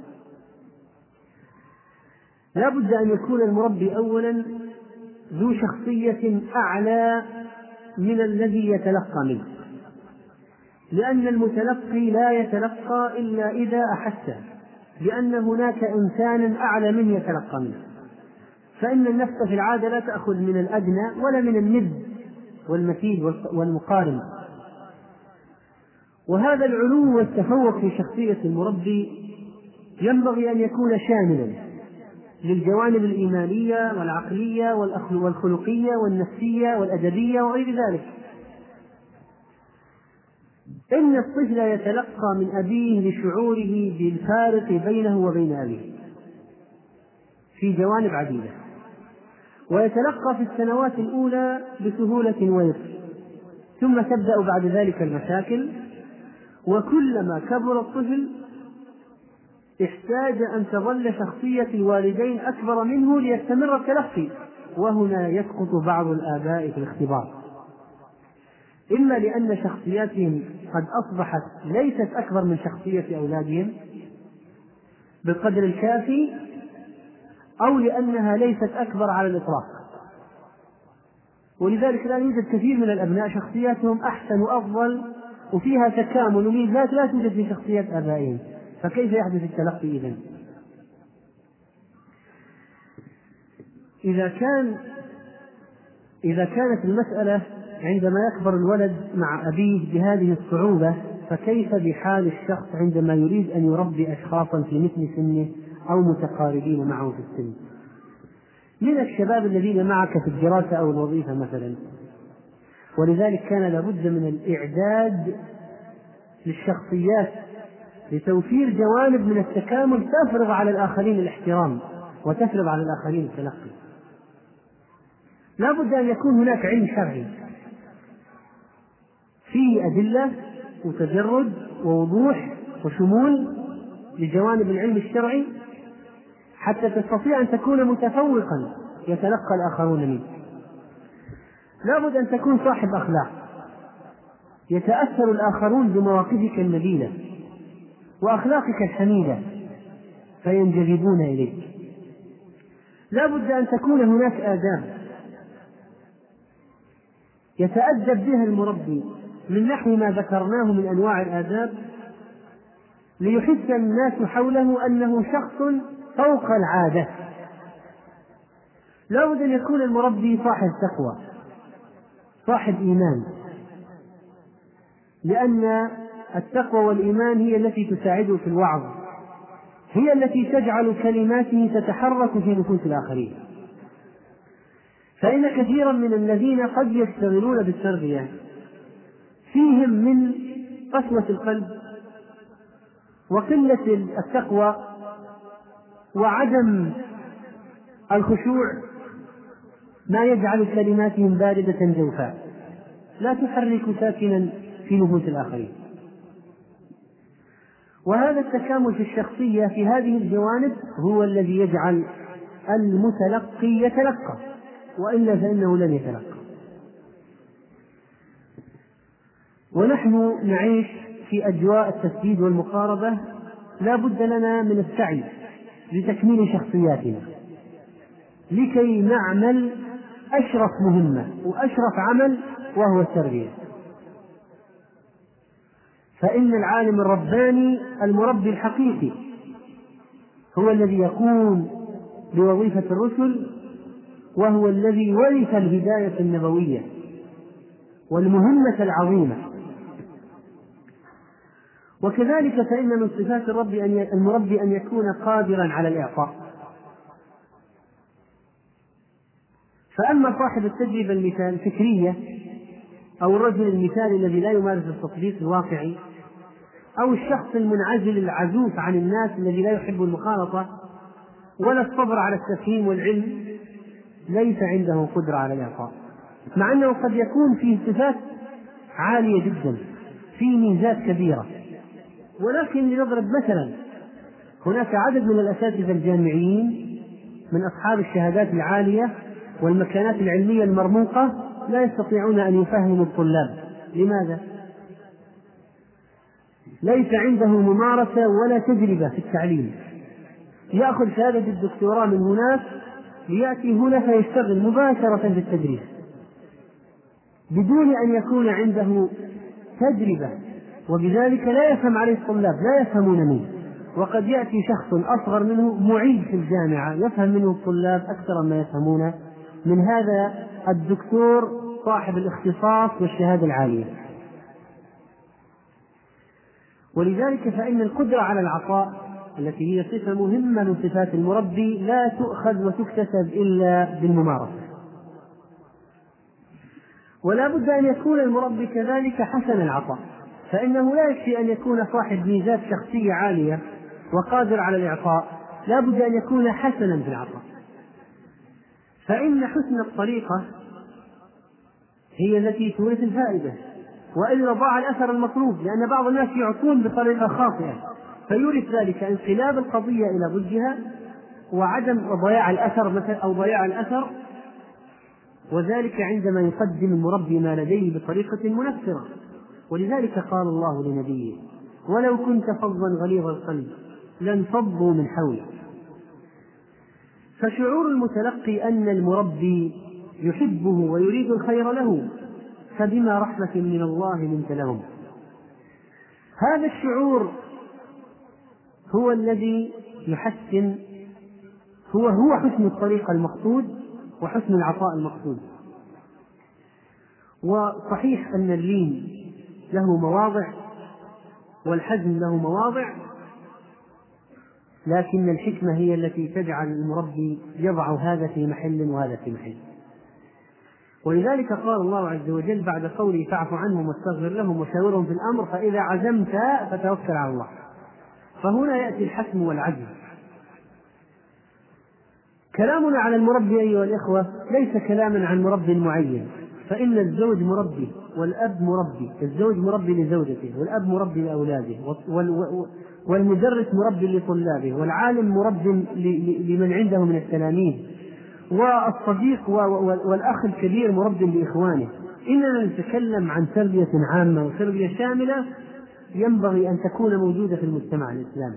[SPEAKER 1] لا بد أن يكون المربي أولا ذو شخصية أعلى من الذي يتلقى منه، لأن المتلقي لا يتلقى إلا إذا أحس بأن هناك إنسانا أعلى من يتلقى منه. فإن النفس في العادة لا تأخذ من الأدنى ولا من الند والمثيل والمقارن. وهذا العلو والتفوق في شخصية المربي ينبغي أن يكون شاملا للجوانب الإيمانية والعقلية والخلقية والنفسية والأدبية وغير ذلك. إن الطفل يتلقى من أبيه لشعوره بالفارق بينه وبين أبيه في جوانب عديدة، ويتلقى في السنوات الأولى بسهولة ويسر، ثم تبدأ بعد ذلك المشاكل. وكلما كبر الطفل احتاج أن تظل شخصية الوالدين أكبر منه ليستمر التلقي، وهنا يسقط بعض الآباء في الاختبار، إما لأن شخصياتهم قد أصبحت ليست أكبر من شخصية أولادهم بالقدر الكافي، أو لأنها ليست أكبر على الإطلاق. ولذلك لا يوجد كثير من الأبناء شخصياتهم أحسن وأفضل وفيها تكامل وميزات لا توجد في شخصيات آبائهم، فكيف يحدث التلقي إذن؟ إذا كانت المسألة عندما يكبر الولد مع أبيه بهذه الصعوبة، فكيف بحال الشخص عندما يريد أن يربي أشخاصا في مثل سنه أو متقاربين معه في السن؟ من الشباب الذين معك في الدراسة أو الوظيفة مثلا، ولذلك كان لابد من الإعداد للشخصيات لتوفير جوانب من التكامل تفرض على الآخرين الاحترام وتفرض على الآخرين التلقي. لا بد أن يكون هناك علم شرعي فيه أدلة وتجرد ووضوح وشمول لجوانب العلم الشرعي حتى تستطيع أن تكون متفوقا يتلقى الآخرون منك. لا بد أن تكون صاحب أخلاق يتأثر الآخرون بمواقفك النبيلة وأخلاقك الحميدة فينجذبون إليك. لا بد أن تكون هناك آداب يتأدب بها المربي من نحو ما ذكرناه من أنواع الآداب ليحس الناس حوله أنه شخص فوق العادة. لا بد أن يكون المربي صاحب تقوى صاحب إيمان، لأن التقوى والإيمان هي التي تساعده في الوعظ، هي التي تجعل كلماته تتحرك في نفوس الآخرين. فإن كثيرا من الذين قد يشتغلون بالتربية فيهم من قسوة القلب وقلة التقوى وعدم الخشوع ما يجعل كلماتهم باردة جوفاء لا تحرك ساكنا في نفوس الآخرين. وهذا التكامل في الشخصية في هذه الجوانب هو الذي يجعل المتلقي يتلقى، وإلا فإنه لن يتلقى. ونحن نعيش في أجواء التسديد والمقاربة، لا بد لنا من السعي لتكميل شخصياتنا لكي نعمل أشرف مهمة وأشرف عمل وهو التربية. فإن العالم الرباني المربي الحقيقي هو الذي يقوم بوظيفة الرسل، وهو الذي ورث الهداية النبوية والمهمة العظيمة. وكذلك فإن من صفات المربي أن يكون قادرا على الإعطاء. فأما صاحب التجربة الفكرية أو الرجل المثالي الذي لا يمارس التطبيق الواقعي، أو الشخص المنعزل العزوف عن الناس الذي لا يحب المخالطة ولا الصبر على التفهيم والعلم، ليس عنده قدرة على الإعطاء، مع أنه قد يكون فيه صفات عالية جدا فيه ميزات كبيرة. ولكن لنضرب مثلا، هناك عدد من الأساتذة الجامعيين من أصحاب الشهادات العالية والمكانات العلمية المرموقة لا يستطيعون أن يفهموا الطلاب. لماذا؟ ليس عنده ممارسة ولا تجربة في التعليم. يأخذ شهادة الدكتوراه من هناك ليأتي هنا فيشتغل مباشرة في التدريس بدون أن يكون عنده تجربة، وبذلك لا يفهم عليه الطلاب، لا يفهمون منه. وقد يأتي شخص أصغر منه معيد في الجامعة يفهم منه الطلاب أكثر ما يفهمون من هذا الدكتور صاحب الاختصاص والشهادة العالية. ولذلك فإن القدرة على العطاء التي هي صفة مهمة من صفات المربي لا تؤخذ وتكتسب إلا بالممارسة. ولا بد أن يكون المربي كذلك حسن العطاء، فإنه لا يكفي أن يكون صاحب ميزات شخصية عالية وقادر على الإعطاء، لا بد أن يكون حسنا في العطاء. فإن حسن الطريقة هي التي تورث الفائدة، وإلا ضاع الأثر المطلوب، لأن بعض الناس يعطون بطريقة خاطئة فيورث ذلك انقلاب القضية إلى ضدها وعدم ضياع الأثر مثلا، أو ضياع الأثر وذلك عندما يقدم المربي ما لديه بطريقة منفرة. ولذلك قال الله لنبيه: ولو كنت فظا غليظ القلب لانفضوا من حولك. فشعور المتلقي أن المربي يحبه ويريد الخير له، فبما رحمة من الله لنت لهم. هذا الشعور هو الذي يحسن، هو حسن الطريق المقصود وحسن العطاء المقصود. وصحيح أن اللين له مواضع والحزم له مواضع، لكن الحكمة هي التي تجعل المربي يضع هذا في محل وهذا في محل. ولذلك قال الله عز وجل بعد قوله: فاعف عنهم واستغفر لهم وشاورهم في الأمر فإذا عزمت فتوكل على الله. فهنا يأتي الحسم والعزم. كلامنا على المربي أيها الإخوة ليس كلاما عن مربي معين، فإن الزوج مربي والأب مربي، الزوج مربي لزوجته والأب مربي لأولاده والمدرس مربي لطلابه والعالم مربي لمن عنده من التلاميذ والصديق والأخ الكبير مربي لإخوانه. إننا نتكلم عن تربية عامة وتربية شاملة ينبغي أن تكون موجودة في المجتمع الإسلامي.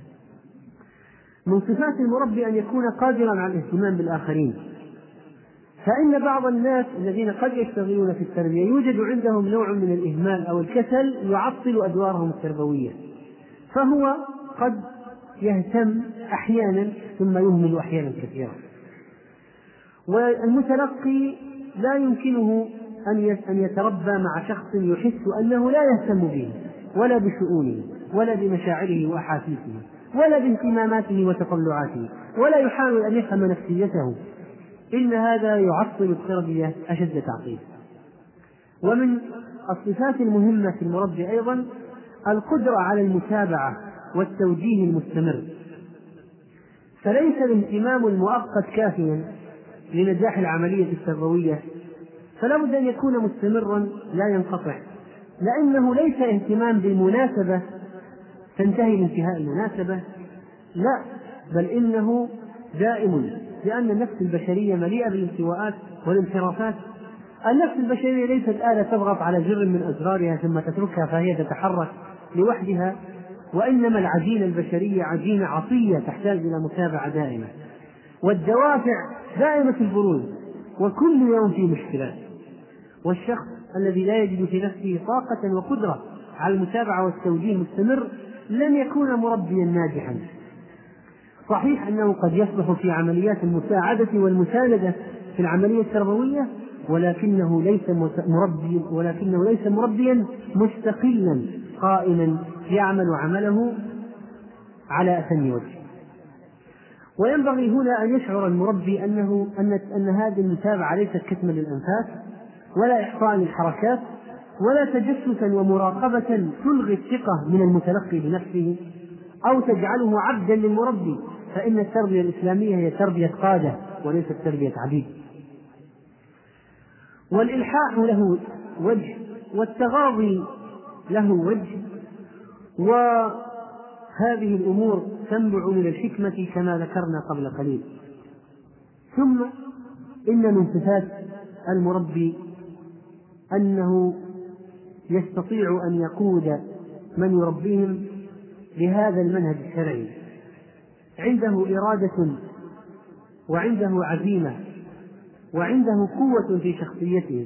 [SPEAKER 1] من صفات المربي أن يكون قادرا على الاهتمام بالآخرين، فإن بعض الناس الذين قد يشتغلون في التربية يوجد عندهم نوع من الإهمال أو الكسل يعطل أدوارهم التربوية، فهو قد يهتم أحيانا ثم يهمل أحيانا كثيرا. والمتلقي لا يمكنه أن يتربى مع شخص يحس أنه لا يهتم به ولا بشؤونه ولا بمشاعره وأحاسيسه ولا باهتماماته وتطلعاته ولا يحاول أن يفهم نفسيته. إن هذا يعطل التربية أشد تعطيل. ومن الصفات المهمة في المربي أيضا القدرة على المتابعة والتوجيه المستمر. فليس الاهتمام المؤقت كافيا لنجاح العملية التربوية، فلا بد أن يكون مستمرا لا ينقطع، لأنه ليس اهتمام بالمناسبة تنتهي بانتهاء المناسبة، لا، بل إنه دائم، لأن النفس البشرية مليئة بالانطواءات والانحرافات. النفس البشرية ليست آلة تضغط على زر من أزرارها ثم تتركها فهي تتحرك لوحدها، وإنما العجينة البشرية عجينة عطية تحتاج إلى متابعة دائمة، والدوافع دائمة البروز، وكل يوم في مشكلات. والشخص الذي لا يجد في نفسه طاقة وقدرة على المتابعة والتوجيه المستمر لن يكون مربيا ناجحا. صحيح أنه قد يصلح في عمليات المساعدة والمساندة في العملية التربوية، ولكنه ليس مربيا مستقلا قائما يعمل عمله على أتم وجه. وينبغي هنا أن يشعر المربي أن هذه المتابعة ليست كتما للأنفاس ولا إحصاء للحركات ولا تجسسا ومراقبة تلغي الثقة من المتلقي بنفسه أو تجعله عبدا للمربي، فإن التربية الإسلامية هي تربية قادة وليست تربية عبيد. والإلحاح له وجه والتغاضي له وجه، وهذه الأمور تنبع من الحكمة كما ذكرنا قبل قليل. ثم إن من صفات المربي أنه يستطيع أن يقود من يربيهم لهذا المنهج الشرعي، عنده إرادة وعنده عزيمة وعنده قوة في شخصيته.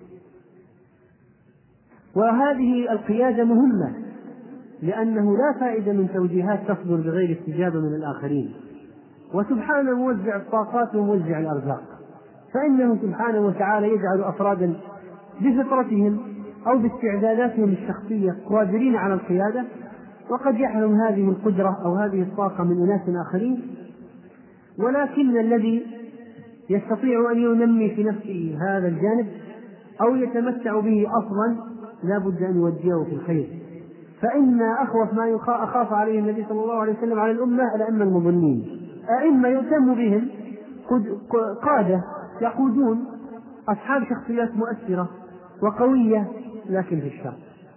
[SPEAKER 1] وهذه القيادة مهمة، لأنه لا فائدة من توجيهات تصدر بغير استجابة من الآخرين، وسبحانه موزع الطاقات وموزع الأرزاق، فإنه سبحانه وتعالى يجعل أفرادا بفطرتهم أو باستعداداتهم الشخصية قادرين على القيادة، وقد يحرم هذه القدرة أو هذه الطاقة من أناس آخرين. ولكن الذي يستطيع أن ينمي في نفسه هذا الجانب أو يتمتع به أصلا لا بد أن يوجهه في الخير. فإن أخوف ما أخاف عليه النبي صلى الله عليه وسلم على الأمة الأئمة المضلين، أئمة يهتم بهم قادة يقودون أصحاب شخصيات مؤثرة وقوية لكن في الشر.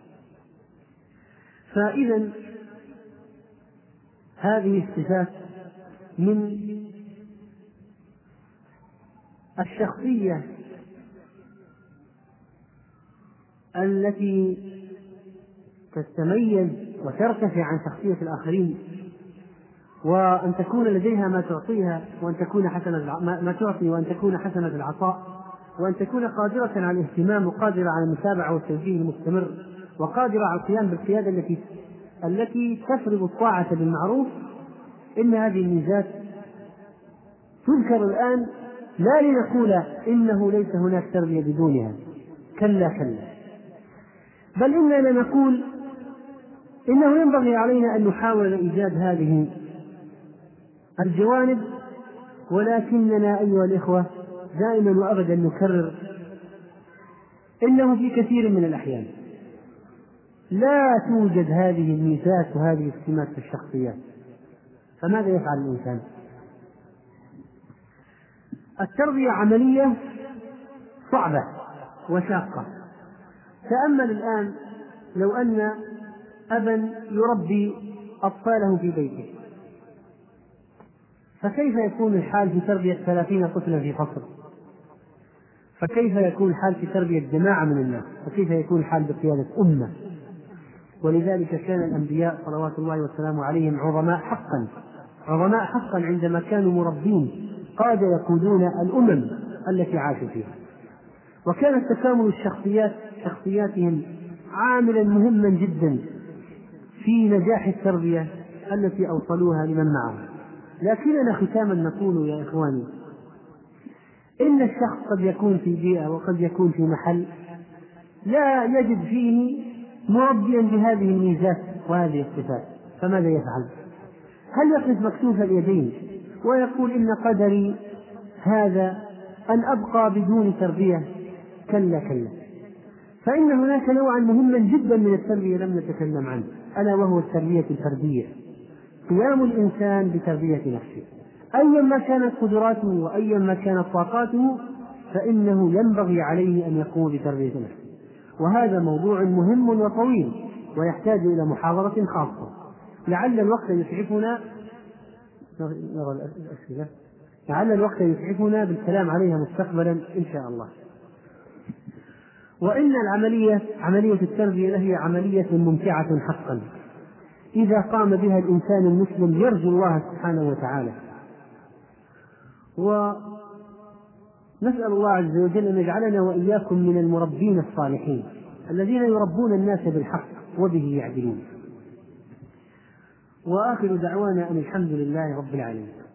[SPEAKER 1] فإذا هذه الصفات من الشخصية التي تتميز وترتفع عن شخصية الآخرين، وأن تكون لديها ما تعطيها، وأن تكون حسنة ما تعطي، وأن تكون حسنة العطاء، وأن تكون قادرة على الاهتمام، وقادرة على المتابعة والتوجيه المستمر، وقادرة على القيام بالقيادة التي تفرض الطاعة بالمعروف. إن هذه الميزات تذكر الآن لا لنقول إنه ليس هناك تربية بدونها، كلا كلا، بل إننا نقول إنه ينبغي علينا أن نحاول إيجاد هذه الجوانب، ولكننا أيها الإخوة دائما وأبدا نكرر إنه في كثير من الأحيان لا توجد هذه الميزات وهذه السمات في الشخصيات. فماذا يفعل الإنسان؟ التربية عملية صعبة وشاقة. تأمل الآن لو أن أبا يربي أطفاله في بيته، فكيف يكون الحال في تربية 30 طفلا في فصل؟ فكيف يكون الحال في تربية جماعة من الناس؟ وكيف يكون الحال بقيادة أمة؟ ولذلك كان الأنبياء صلوات الله وسلامه عليهم عظماء حقا عندما كانوا مربين قادة يقودون الأمم التي عاشوا فيها. وكانت تكامل شخصياتهم عاملا مهما جدا في نجاح التربية التي أوصلوها لمن معهم. لكننا ختاما نقول يا إخواني إن الشخص قد يكون في بيئة وقد يكون في محل لا يجد فيه مربيا بهذه الميزات وهذه الصفات، فماذا يفعل؟ هل يقف مكتوف اليدين ويقول إن قدري هذا أن أبقى بدون تربية؟ كلا كلا، فإن هناك نوعا مهما جدا من التربية لم نتكلم عنه، ألا وهو التربية الفردية، قيام الإنسان بتربية نفسه أيما كانت قدراته وأيما كانت طاقاته، فإنه ينبغي عليه أن يقوم بتربية نفسه. وهذا موضوع مهم وطويل ويحتاج إلى محاضرة خاصة، لعل الوقت يسعفنا بالكلام عليها مستقبلا إن شاء الله. وإن عملية التربية هي عملية ممتعة حقا إذا قام بها الإنسان المسلم يرجو الله سبحانه وتعالى. ونسأل الله عز وجل أن يجعلنا وإياكم من المربين الصالحين الذين يربون الناس بالحق وبه يعدلون. وآخر دعوانا أن الحمد لله رب العالمين.